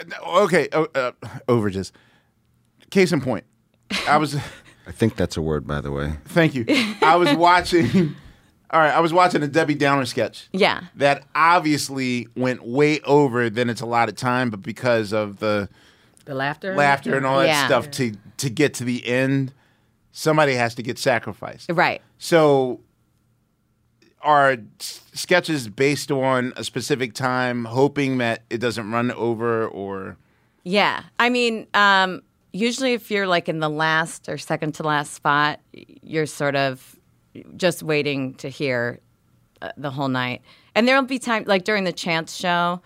Okay, overages. Case in point, I was. I think that's a word, by the way. Thank you. I was watching. All right, I was watching a Debbie Downer sketch. Yeah. That obviously went way over than its allotted time, but because of the laughter and all that Yeah. stuff to get to the end, somebody has to get sacrificed. Right. So, are sketches based on a specific time, hoping that it doesn't run over, or Yeah. I mean, usually if you're like in the last or second to last spot, you're sort of just waiting to hear the whole night. And there'll be time, like during the Chance show,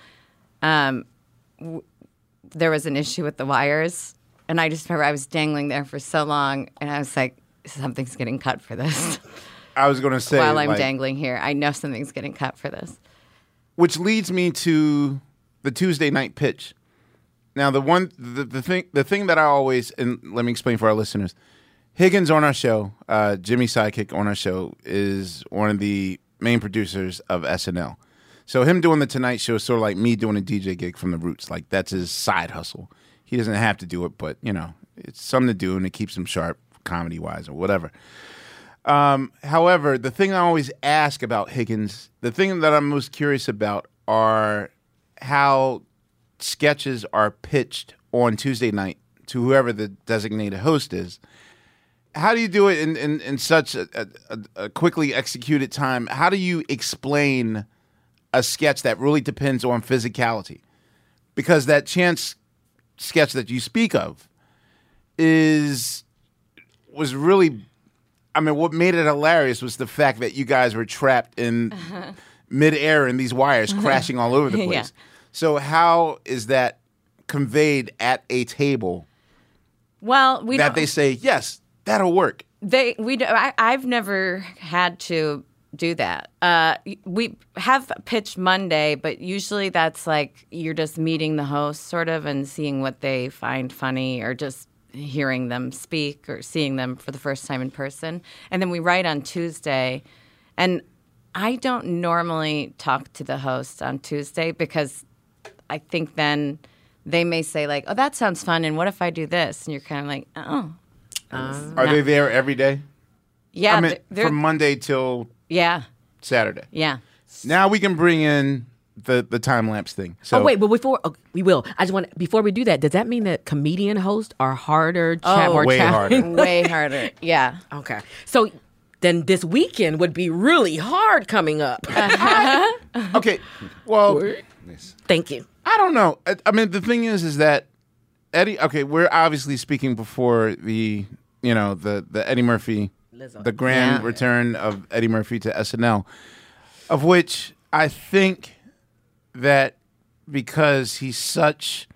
there was an issue with the wires. And I just remember I was dangling there for so long. And I was like, something's getting cut for this. I was going to say, While I'm like, dangling here, I know something's getting cut for this. which leads me to the Tuesday night pitch. Now, the thing that I always, and let me explain for our listeners, Higgins on our show, Jimmy Sidekick on our show, is one of the main producers of SNL. So him doing the Tonight Show is sort of like me doing a DJ gig from the Roots. Like, that's his side hustle. He doesn't have to do it, but, you know, it's something to do, and it keeps him sharp comedy-wise or whatever. However, the thing I always ask about Higgins, the thing that I'm most curious about are how sketches are pitched on Tuesday night to whoever the designated host is. How do you do it in such a quickly executed time? How do you explain a sketch that really depends on physicality? Because that Chance sketch that you speak of was really, I mean, what made it hilarious was the fact that you guys were trapped in midair and these wires crashing all over the place. Yeah. So how is that conveyed at a table Well, we that don't. they say, yes, that'll work? I've never had to do that. We have pitch Monday, but usually that's like you're just meeting the host sort of and seeing what they find funny or just hearing them speak or seeing them for the first time in person. And then we write on Tuesday. And I don't normally talk to the host on Tuesday because I think then they may say like, oh, that sounds fun. And what if I do this? And you're kind of like, oh. Are they there every day? Yeah. I mean, they're- from Monday till yeah. Saturday. Yeah. Now we can bring in the time lapse thing. So Oh wait, but we will. I just want before we do that. Does that mean that comedian hosts are harder? More way harder. Way harder. Yeah. Okay, so then this weekend would be really hard coming up. okay, well, Thank you. I don't know. I mean, the thing is that Eddie. Okay, we're obviously speaking before the Eddie Murphy, the grand Yeah. return of Eddie Murphy to SNL, of which I think that because he's such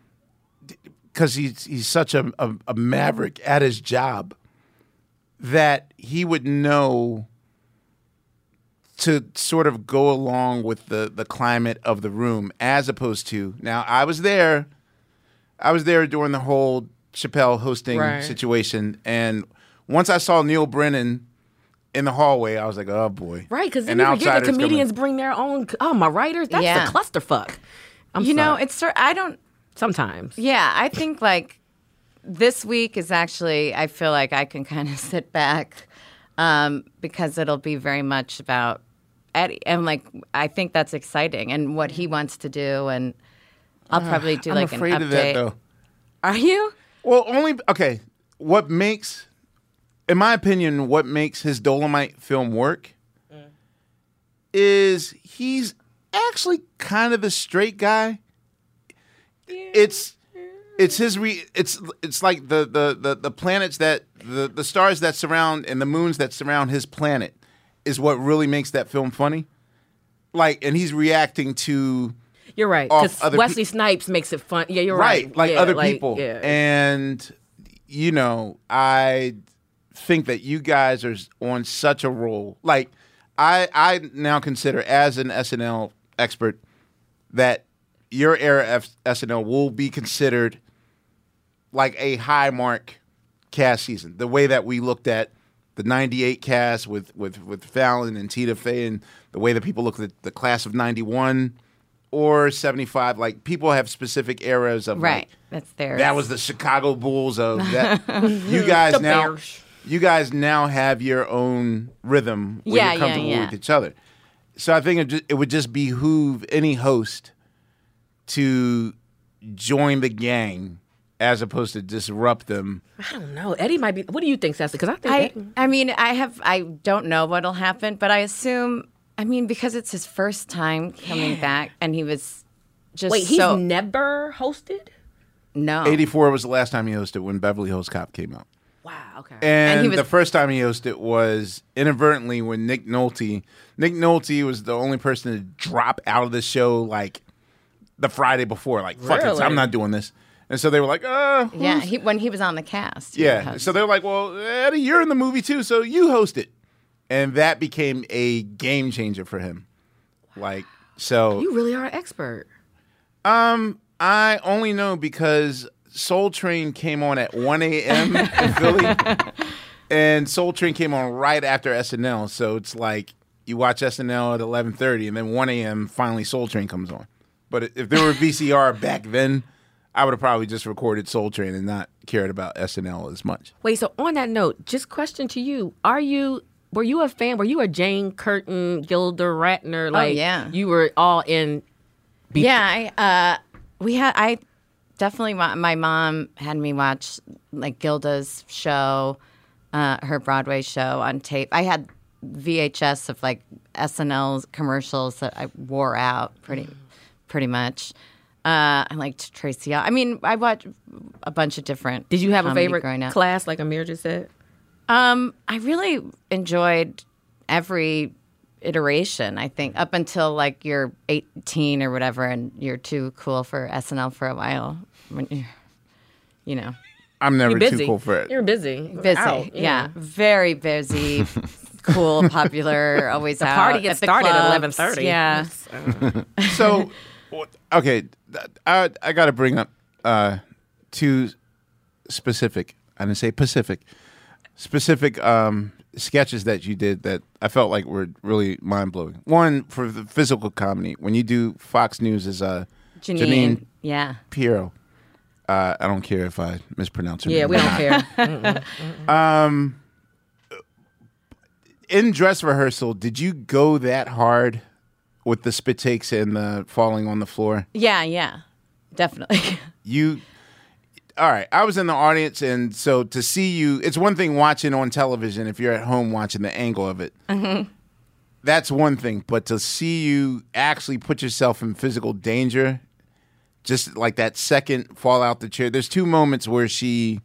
a maverick at his job, that he would know to sort of go along with the climate of the room, as opposed to now. I was there during the whole Chappelle hosting Right. situation, and once I saw Neil Brennan in the hallway, I was like, oh boy, Right, because An then you forget outsider's the coming. comedians bring their own. Oh, my writers. That's Yeah. the clusterfuck. You know, sorry. it's I don't. Sometimes. Yeah, I think like this week is actually. I feel like I can kind of sit back because it'll be very much about Eddie, and like I think that's exciting and what he wants to do, and I'll probably do I'm like an afraid update. of that though. Are you? Well, okay. What makes, in my opinion, what makes his Dolomite film work is he's actually kind of the straight guy. It's his it's like the planets that the stars that surround and the moons that surround his planet is what really makes that film funny. Like, and he's reacting to You're right. off Because other Wesley Snipes makes it fun. Yeah, you're right. like Yeah, other people. Yeah. And I think that you guys are on such a roll. Like, I now consider, as an SNL expert, that your era of SNL will be considered like a high mark cast season. The way that we looked at the '98 cast with Fallon and Tina Fey, and the way that people look at the class of '91 or 75. Like people have specific eras of Right. like, That's theirs. that was the Chicago Bulls of that. You guys The now, Bears. you guys now have your own rhythm where Yeah, you're comfortable yeah. with each other. So I think it would just behoove any host to join the gang as opposed to disrupt them. I don't know. Eddie might be. What do you think, Sassy? Because I think Eddie, I mean, I don't know what'll happen, but I assume, I mean, because it's his first time coming back and he was just wait, he's so, never hosted. no. 84 was the last time he hosted when Beverly Hills Cop came out. Wow. Okay. And, he was- the first time he hosted was inadvertently when Nick Nolte was the only person to drop out of the show like the Friday before. Like, fuck it, Really? I'm not doing this. And so they were like, Yeah, when he was on the cast. he yeah. hosted. So they're like, well, Eddie, you're in the movie too, so you host it. And that became a game changer for him. Like, so you really are an expert. I only know because Soul Train came on at 1 a.m. in Philly. And Soul Train came on right after SNL. So it's like you watch SNL at 11:30 and then 1 a.m. finally Soul Train comes on. But if there were VCR back then, I would have probably just recorded Soul Train and not cared about SNL as much. Wait. So on that note, just question to you: were you a fan? Were you a Jane Curtin, Gilda Radner? Like, yeah. you were all in. Yeah, I definitely, my mom had me watch like Gilda's show, her Broadway show on tape. I had VHS of like SNL commercials that I wore out pretty much. I liked Tracy. I mean, I watched a bunch of different. Did you have a comedy favorite growing up. class, like Amir just said? I really enjoyed every iteration, I think, up until like you're 18 or whatever and you're too cool for SNL for a while. When you know, I'm never You're busy. too cool for it. You're busy. busy. Out, yeah. Very busy, cool, popular, always The out. party gets at the started at clubs. 11:30. Yeah. So, okay, I got to bring up two specific, I didn't say Pacific, specific sketches that you did that I felt like were really mind-blowing. One, for the physical comedy, when you do Fox News as Janine Yeah. Pirro. I don't care if I mispronounce her Yeah, name we or don't not. care. In dress rehearsal, did you go that hard with the spit takes and the falling on the floor? Yeah. Definitely. All right, I was in the audience, and so to see you, it's one thing watching on television if you're at home watching the angle of it. Mm-hmm. That's one thing, but to see you actually put yourself in physical danger, just like that second fall out the chair. There's two moments where she,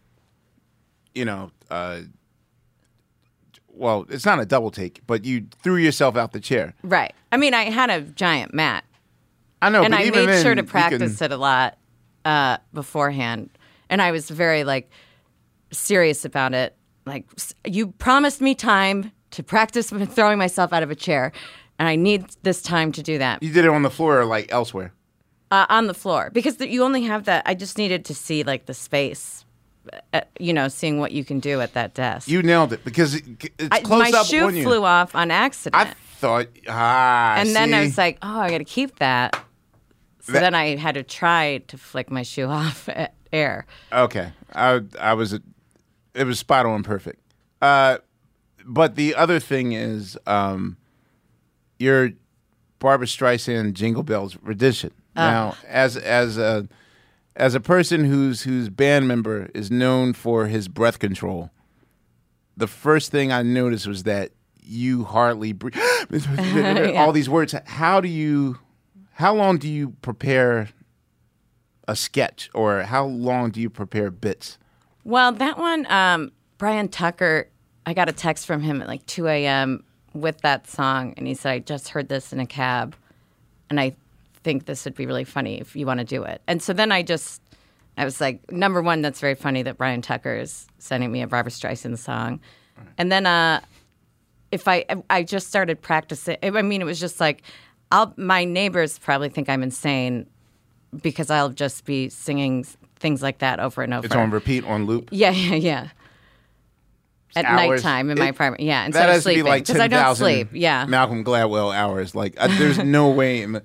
well, it's not a double take, but you threw yourself out the chair. Right. I mean, I had a giant mat. I know, And but I even made then, sure to you practice it a lot beforehand. And I was very, like, serious about it. Like, you promised me time to practice throwing myself out of a chair, and I need this time to do that. You did it on the floor or like elsewhere? On the floor. Because you only have that. I just needed to see, like, the space, seeing what you can do at that desk. You nailed it because it's close my up shoe on you. flew off on accident. I thought, and then I see? was like, oh, I got to keep that. So That- then I had to try to flick my shoe off at air. Okay, I was, it was spot on, perfect. But the other thing is, your Barbra Streisand Jingle Bells rendition. Now, as a person whose band member is known for his breath control, the first thing I noticed was that you hardly breathe. All these words. How long do you prepare a sketch, or how long do you prepare bits? Well, that one, Brian Tucker, I got a text from him at like 2 a.m. with that song, and he said, I just heard this in a cab, and I think this would be really funny if you want to do it. And so then I was like, number one, that's very funny that Brian Tucker is sending me a Barbra Streisand song. Right. And then if I just started practicing, I mean, it was just like, my neighbors probably think I'm insane because I'll just be singing things like that over and over. It's on repeat, on loop? Yeah. At hours. nighttime in my apartment. Yeah, instead that of has sleeping. to be like Because I don't 10,000 sleep. Yeah. Malcolm Gladwell hours. Like, there's no way.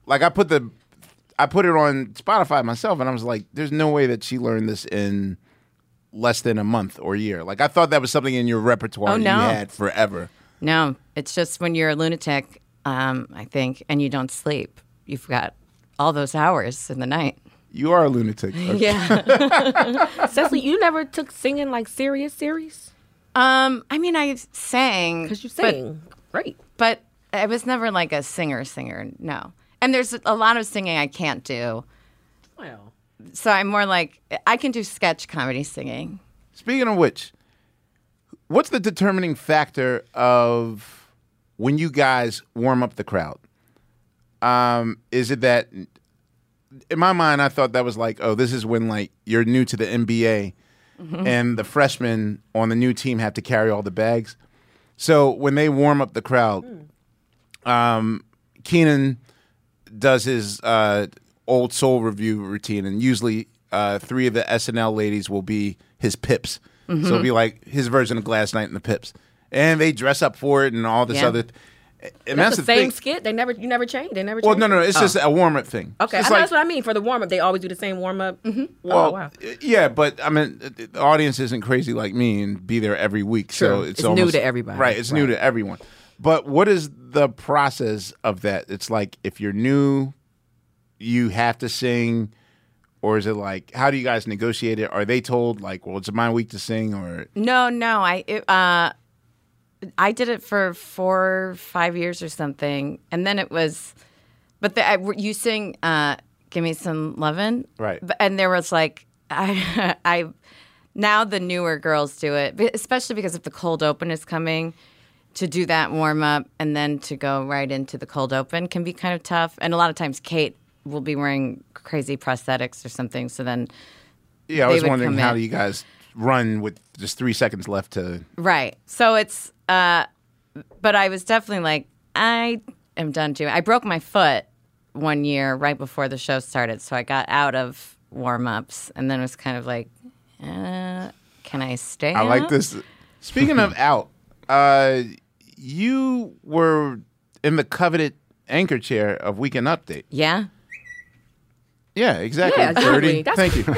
like I put it on Spotify myself, and I was like, there's no way that she learned this in less than a month or a year. Like I thought that was something in your repertoire that you had forever. No, it's just when you're a lunatic, I think, and you don't sleep, you've got all those hours in the night. You are a lunatic. Okay. Yeah. Cecily, you never took singing like serious? I mean, I sang. Because you sing. Great. But I was never like a singer, no. And there's a lot of singing I can't do. Well. So I'm more like, I can do sketch comedy singing. Speaking of which, what's the determining factor of when you guys warm up the crowd? Is it that, in my mind, I thought that was like, oh, this is when like you're new to the NBA and the freshmen on the new team have to carry all the bags. So when they warm up the crowd, Keenan does his old soul review routine, and usually 3 of the SNL ladies will be his pips. So it'll be like his version of Glass Night and the Pips. And they dress up for it and all this other... And that's the same thing. skit. You never changed. They never changed. Well, no. It's just a warm up thing. Okay, that's what I mean. For the warm up, they always do the same warm up. Well, wow. Yeah, but I mean, the audience isn't crazy like me and be there every week. Sure. So it's new almost, to everybody. Right. It's new to everyone. But what is the process of that? It's like if you're new, you have to sing, or is it like how do you guys negotiate it? Are they told like, well, it's my week to sing, or No. I did it for 4 or 5 years or something, and then it was, but you sing "Give Me Some Lovin'," right? And there was like, I now the newer girls do it, especially because if the cold open is coming, to do that warm up and then to go right into the cold open can be kind of tough. And a lot of times Kate will be wearing crazy prosthetics or something, so then I was wondering how do you guys run with just 3 seconds left to right. So it's. But I was definitely like, I am done doing. I broke my foot one year right before the show started, so I got out of warm ups, and then it was kind of like, can I stay? I like this. Speaking of out, you were in the coveted anchor chair of Weekend Update. Yeah. Yeah, exactly. Yeah, exactly. Thank you.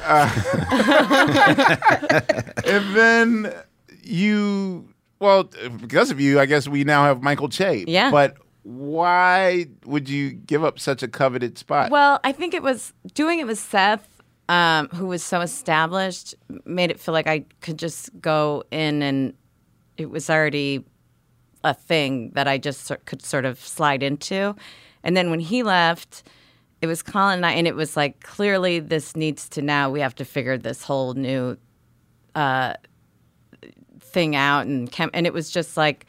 And then you. Well, because of you, I guess we now have Michael Che. Yeah. But why would you give up such a coveted spot? Well, I think it was doing it with Seth, who was so established, made it feel like I could just go in and it was already a thing that I just could sort of slide into. And then when he left, it was Colin and I, and it was like, clearly this needs to now, we have to figure this whole new thing out, and it was just like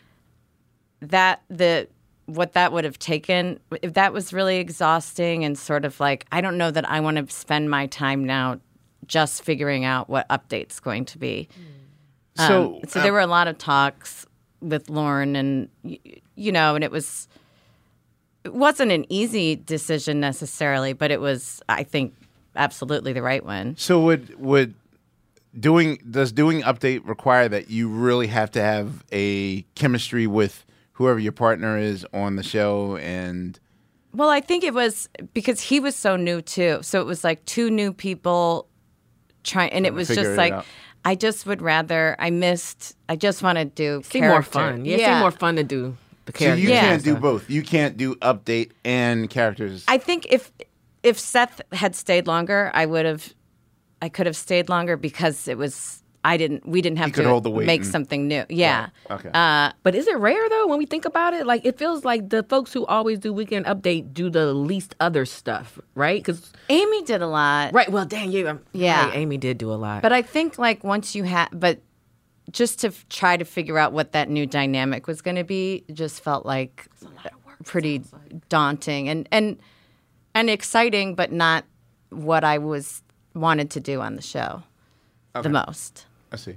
what that would have taken, if that was really exhausting and sort of like, I don't know that I want to spend my time now just figuring out what Update's going to be. So there were a lot of talks with Lorne, and and it wasn't an easy decision necessarily, but it was, I think, absolutely the right one. So would doing Update require that you really have to have a chemistry with whoever your partner is on the show? And well, I think it was because he was so new too, so it was like 2 new people trying, and it was just like I just would rather I just want to do seem more fun. Yeah, seem more fun to do the character. So you can't do both. You can't do Update and characters. I think if Seth had stayed longer, I could have stayed longer because it was we didn't have to make something new. Yeah. Right. Okay. But is it rare though when we think about it? Like it feels like the folks who always do Weekend Update do the least other stuff, right? Because Amy did a lot. Right. Well, dang you. Yeah. Right, Amy did do a lot. But I think like once you but just to try to figure out what that new dynamic was going to be, just felt like pretty daunting and exciting, but not what I wanted to do on the show the most. I see.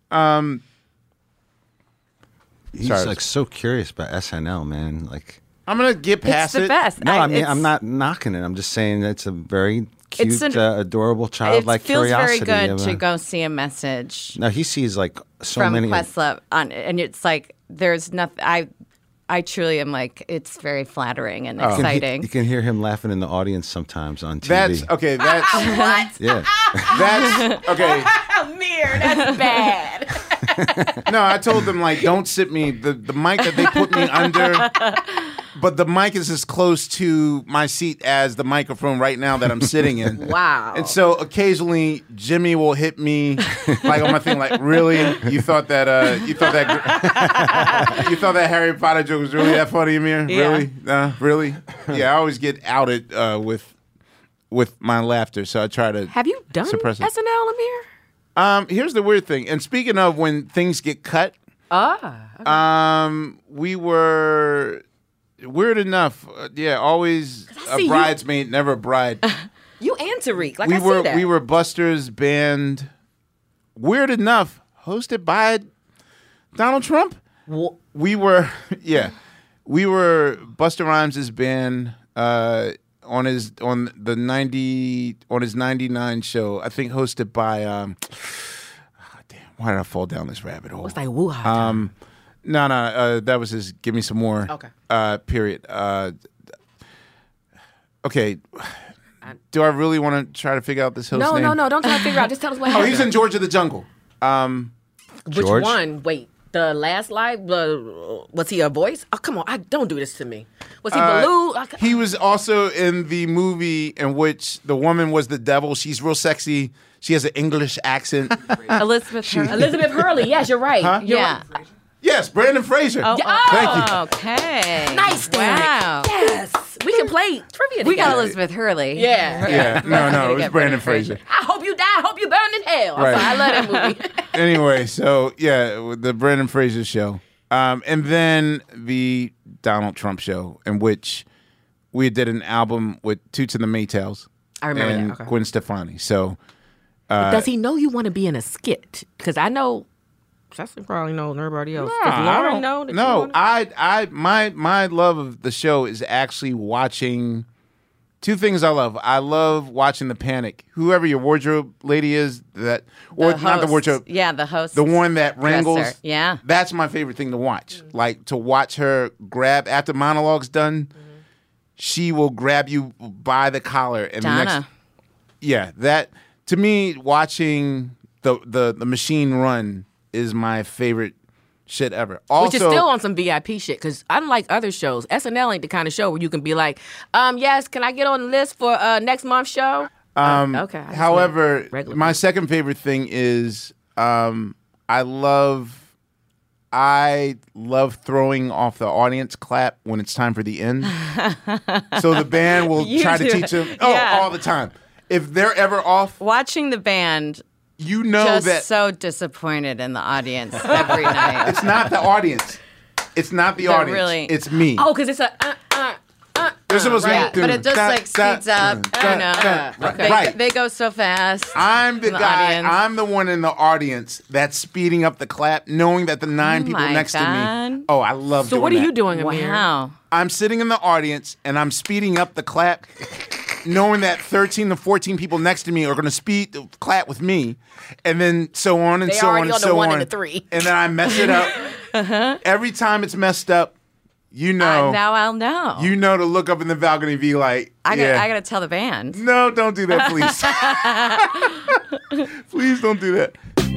He's like so curious about SNL, man. Like I'm gonna get past it's the best. No, I'm not knocking it. I'm just saying it's a very cute, adorable childlike curiosity. It feels very good to go see a message. No, he sees like so from many Questlove and it's like there's nothing. I I truly am like, it's very flattering and You exciting. can hear him laughing in the audience sometimes on TV. That's okay. That's What? Yeah. that's okay. Amir, that's bad. No, I told them like, don't sit me. The mic that they put me under, but the mic is as close to my seat as the microphone right now that I'm sitting in. Wow. And so occasionally Jimmy will hit me like on my thing, like, really? You thought that Harry Potter joke was really that funny, Amir? Yeah. Really? Really? Yeah, I always get outed with my laughter, so I try to Have you done suppress it. SNL, Amir? Here's the weird thing. And speaking of when things get cut, we were weird enough. Always I a see you- bridesmaid, never a bride. You and Tariq. Like, we I were see that. we were Buster's band. Weird enough, hosted by Donald Trump. We were we were Busta Rhymes' band on his 99 show. I think hosted by damn, why did I fall down this rabbit hole? It's like woo-ha. No, that was his Give Me Some More. Okay. Period. Okay. Do I really want to try to figure out this host's No, name? no, don't try to figure out. Just tell us what Oh, happened. he's in George of the Jungle. Which George? one? Wait, the last live? Was he a voice? Oh, come on. Don't do this to me. Was he Baloo? He was also in the movie in which the woman was the devil. She's real sexy. She has an English accent. Elizabeth Hurley. Elizabeth Hurley. Yes, you're right. Huh? You're Yeah. right. Yes, Brandon Fraser. Oh, Thank you. Okay. Nice, Derek. Wow. Yes. We can play trivia We got together. Elizabeth Hurley. Yeah. Yeah, no, it was get Brandon Brandon Fraser. I hope you die. I hope you burn in hell. Right. I love that movie. Anyway, so yeah, the Brandon Fraser show, and then the Donald Trump show, in which we did an album with Toots and the Maytals. I remember and that. Okay. Gwen Stefani. So Does he know you want to be in a skit? Because I know Justin probably knows, and everybody else. Does I Lauren don't- know? That you No, wanna- my love of the show is actually watching. Two things I love. I love watching the Panic. Whoever your wardrobe lady is, not the host. wardrobe. Yeah, the host. The one that wrangles. Dresser. Yeah. That's my favorite thing to watch. Like to watch her grab after monologue's done. She will grab you by the collar and Donna. that to me, watching the machine run is my favorite shit ever. Also, Which is still on some VIP shit, because unlike other shows, SNL ain't the kind of show where you can be like, yes, can I get on the list for next month's show? Okay. I just however, went regular my people. second favorite thing is I love throwing off the audience clap when it's time for the end. So the band will You try to do. teach them Yeah. all the time. If they're ever off, Watching the band, you know just that so disappointed in the audience every night. it's not the audience. It's not the They're audience. really- It's me. Oh, because it's a They're supposed Right, to but it just like speeds up. I know. Okay. Right. They go so fast. I'm the in the guy. audience. I'm the one in the audience that's speeding up the clap, knowing that the 9 people my next to God. me. Oh, I love. So doing what are that. you doing, Amir? Wow. I'm sitting in the audience and I'm speeding up the clap, knowing that 13 to 14 people next to me are going to speed the clap with me, and then so on and They so on already and on the so 1 on. and the 3. And then I mess it up. Every time it's messed up, you know, Now I'll know. you know to look up in the balcony and be like, I yeah. gotta tell the band. No, don't do that, please. Please don't do that.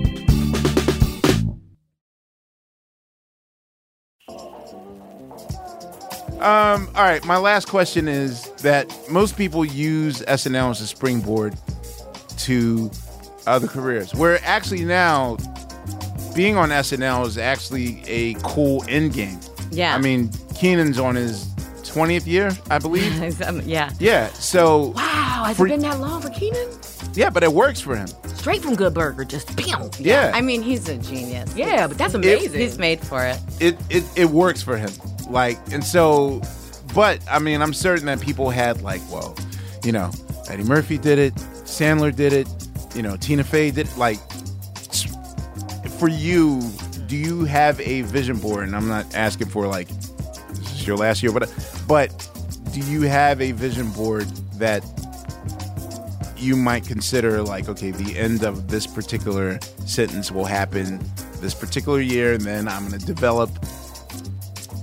All right, my last question is that most people use SNL as a springboard to other careers. Where actually now, being on SNL is actually a cool end game. Yeah. I mean, Keenan's on his 20th year, I believe. Yeah. Yeah, so Wow, has For- it been that long for Keenan? yeah, but it works for him. Straight from Good Burger, just pew. Yeah, I mean, he's a genius. Yeah, but that's amazing. He's made for it. it works for him. Like, and so, but I mean, I'm certain that people had like, well, you know, Eddie Murphy did it, Sandler did it, you know, Tina Fey did it. Like, for you, do you have a vision board? And I'm not asking for like, this is your last year, but do you have a vision board that you might consider like, okay, the end of this particular sentence will happen this particular year, and then I'm going to develop either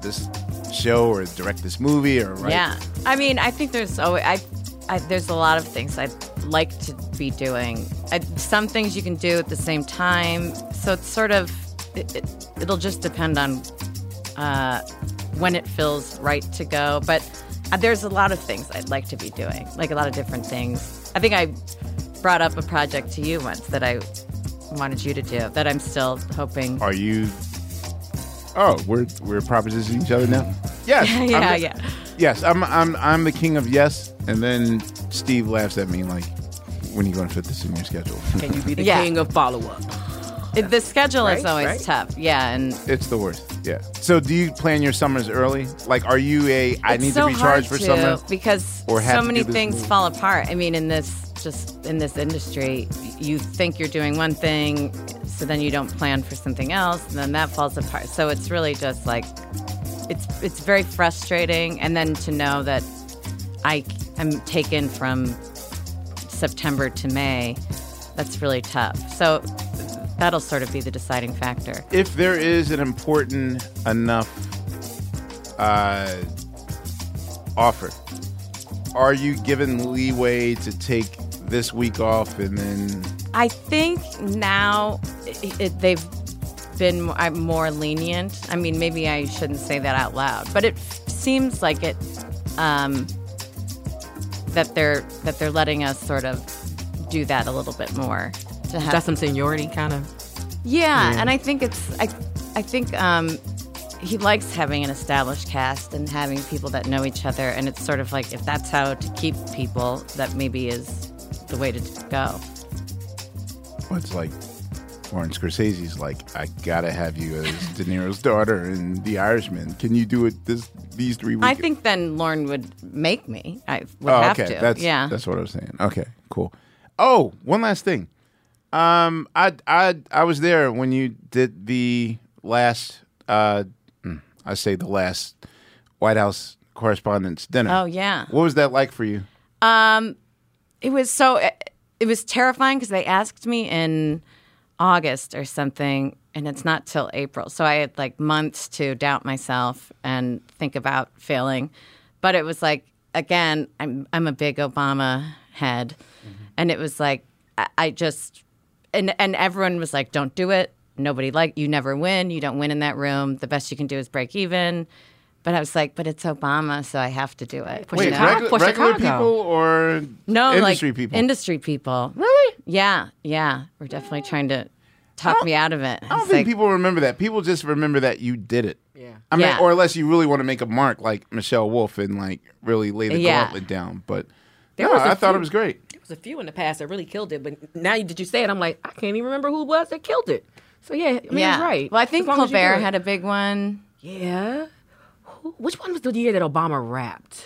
this show or direct this movie or write? Yeah, I mean, I think there's always there's a lot of things I'd like to be doing. Some things you can do at the same time, so it's sort of it'll just depend on when it feels right to go. But there's a lot of things I'd like to be doing, like a lot of different things. I think I brought up a project to you once that I wanted you to do that I'm still hoping. Are you? Oh, we're propositioning each other now. Yes. Yeah. Yes, I'm the king of yes, and then Steve laughs at me like, when are you going to fit this in your schedule? Can you be the Yeah. king of follow-up? The schedule is Right, always right. tough. Yeah, and It's the worst. Yeah. So do you plan your summers early? Like, are you I it's need so to recharge for hard summer? because or have so to many do this things movie? fall apart. I mean, in this industry, you think you're doing one thing, so then you don't plan for something else, and then that falls apart. So it's really just like it's very frustrating. And then to know that I'm taken from September to May, that's really tough. So that'll sort of be the deciding factor. If there is an important enough offer, are you given leeway to take this week off and then? I think now they've been more lenient. I mean, maybe I shouldn't say that out loud, but it seems like it that they're letting us sort of do that a little bit more. To have That's some seniority kind of. yeah, and I think I think he likes having an established cast and having people that know each other, and it's sort of like if that's how to keep people, that maybe is the way to go. Well, it's like Martin Scorsese's like, I gotta have you as De Niro's daughter in The Irishman. Can you do it these 3 weeks? I think then Lauren would make me. I would Oh, have okay. to. That's what I was saying. Okay, cool. Oh, one last thing. I was there when you did the last. I say the last White House Correspondents' Dinner. Oh yeah. What was that like for you? It was terrifying because they asked me in August or something, and it's not till April. So I had like months to doubt myself and think about failing. But it was like, again, I'm a big Obama head, and it was like I just and everyone was like, don't do it. Nobody you never win. You don't win in that room. The best you can do is break even. But I was like, but it's Obama, so I have to do it. Wait, Chicago- for regular Chicago. people or No, industry like people? industry people. Really? Yeah. We're definitely trying to talk me out of it. I don't It's think like, people remember that. People just remember that you did it. Yeah. I mean, Yeah. or unless you really want to make a mark like Michelle Wolf and like really lay the Yeah. gauntlet down. But There no, was a I thought few- it was great. There was a few in the past that really killed it, but now did you say it? I'm like, I can't even remember who it was that killed it. So yeah, I mean, yeah. it's right. Well, I think As long as you do Colbert it. had a big one. Yeah. Which one was the year that Obama rapped?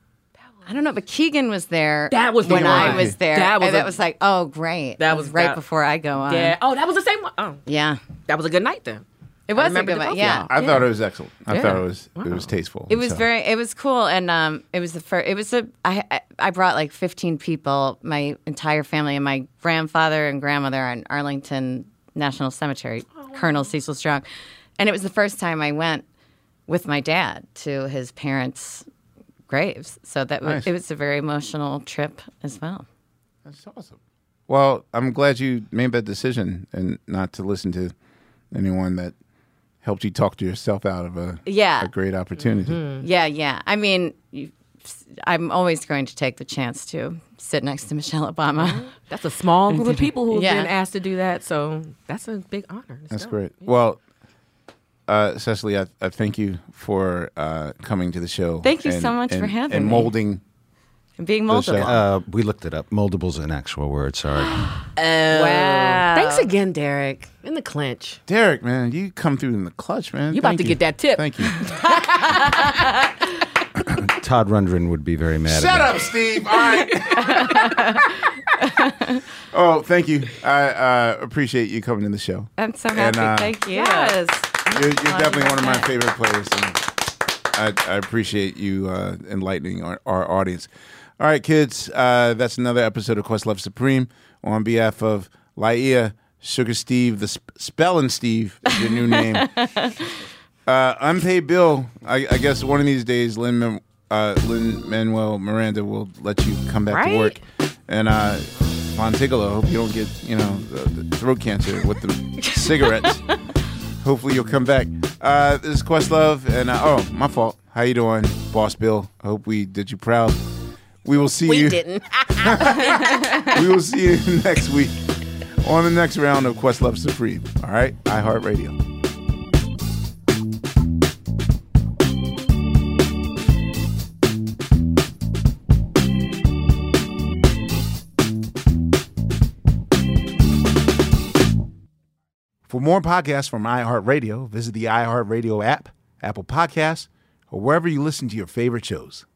I don't know, but Keegan was there. That was the when one. I was there. That was and a- that was like, oh, great. That That was was right that- before I go on. Yeah. Oh, that was the same one. Oh, Yeah. that was a good night then. It I was a remember good the one. both Yeah. y'all. I thought it was excellent. I Yeah. thought it was tasteful. It was So- it was cool, and it was the first. It was I brought like 15 people, my entire family, and my grandfather and grandmother on Arlington National Cemetery, Colonel Cecil Strong, and it was the first time I went with my dad to his parents' graves. So Nice. it was a very emotional trip as well. That's awesome. Well, I'm glad you made that decision and not to listen to anyone that helped you talk to yourself out of a great opportunity. Yeah. I mean, I'm always going to take the chance to sit next to Michelle Obama. That's a small group of people who have Yeah. been asked to do that. So that's a big honor. That's dope. great. Well, Cecily, I thank you for coming to the show. Thank you so much for having and me. molding. Being Those are- multiple. We looked it up. Moldable's an actual word. Sorry. Wow. Thanks again, Derek. In the clinch. Derek, man, you come through in the clutch, man. You about Thank to get that tip. Thank you. Todd Rundgren would be very mad Shut at me. up, Steve. All right. Oh, thank you. I appreciate you coming to the show. I'm so happy. And, Thank you. Yes. You're definitely one of my favorite players. And I appreciate you enlightening our audience. All right, kids, that's another episode of Questlove Supreme. On behalf of Laia, Sugar Steve, the Spelling Steve is your new name. Unpaid bill. I guess one of these days, Lin-Manuel Miranda will let you come back to Right? work. And Fontigolo, I hope you don't get the throat cancer with the cigarettes. Hopefully you'll come back. This is Questlove, and my fault. How you doing, Boss Bill? I hope we did you proud. We will see you. We didn't. We will see you next week on the next round of Questlove Supreme. All right, iHeartRadio. For more podcasts from iHeartRadio, visit the iHeartRadio app, Apple Podcasts, or wherever you listen to your favorite shows.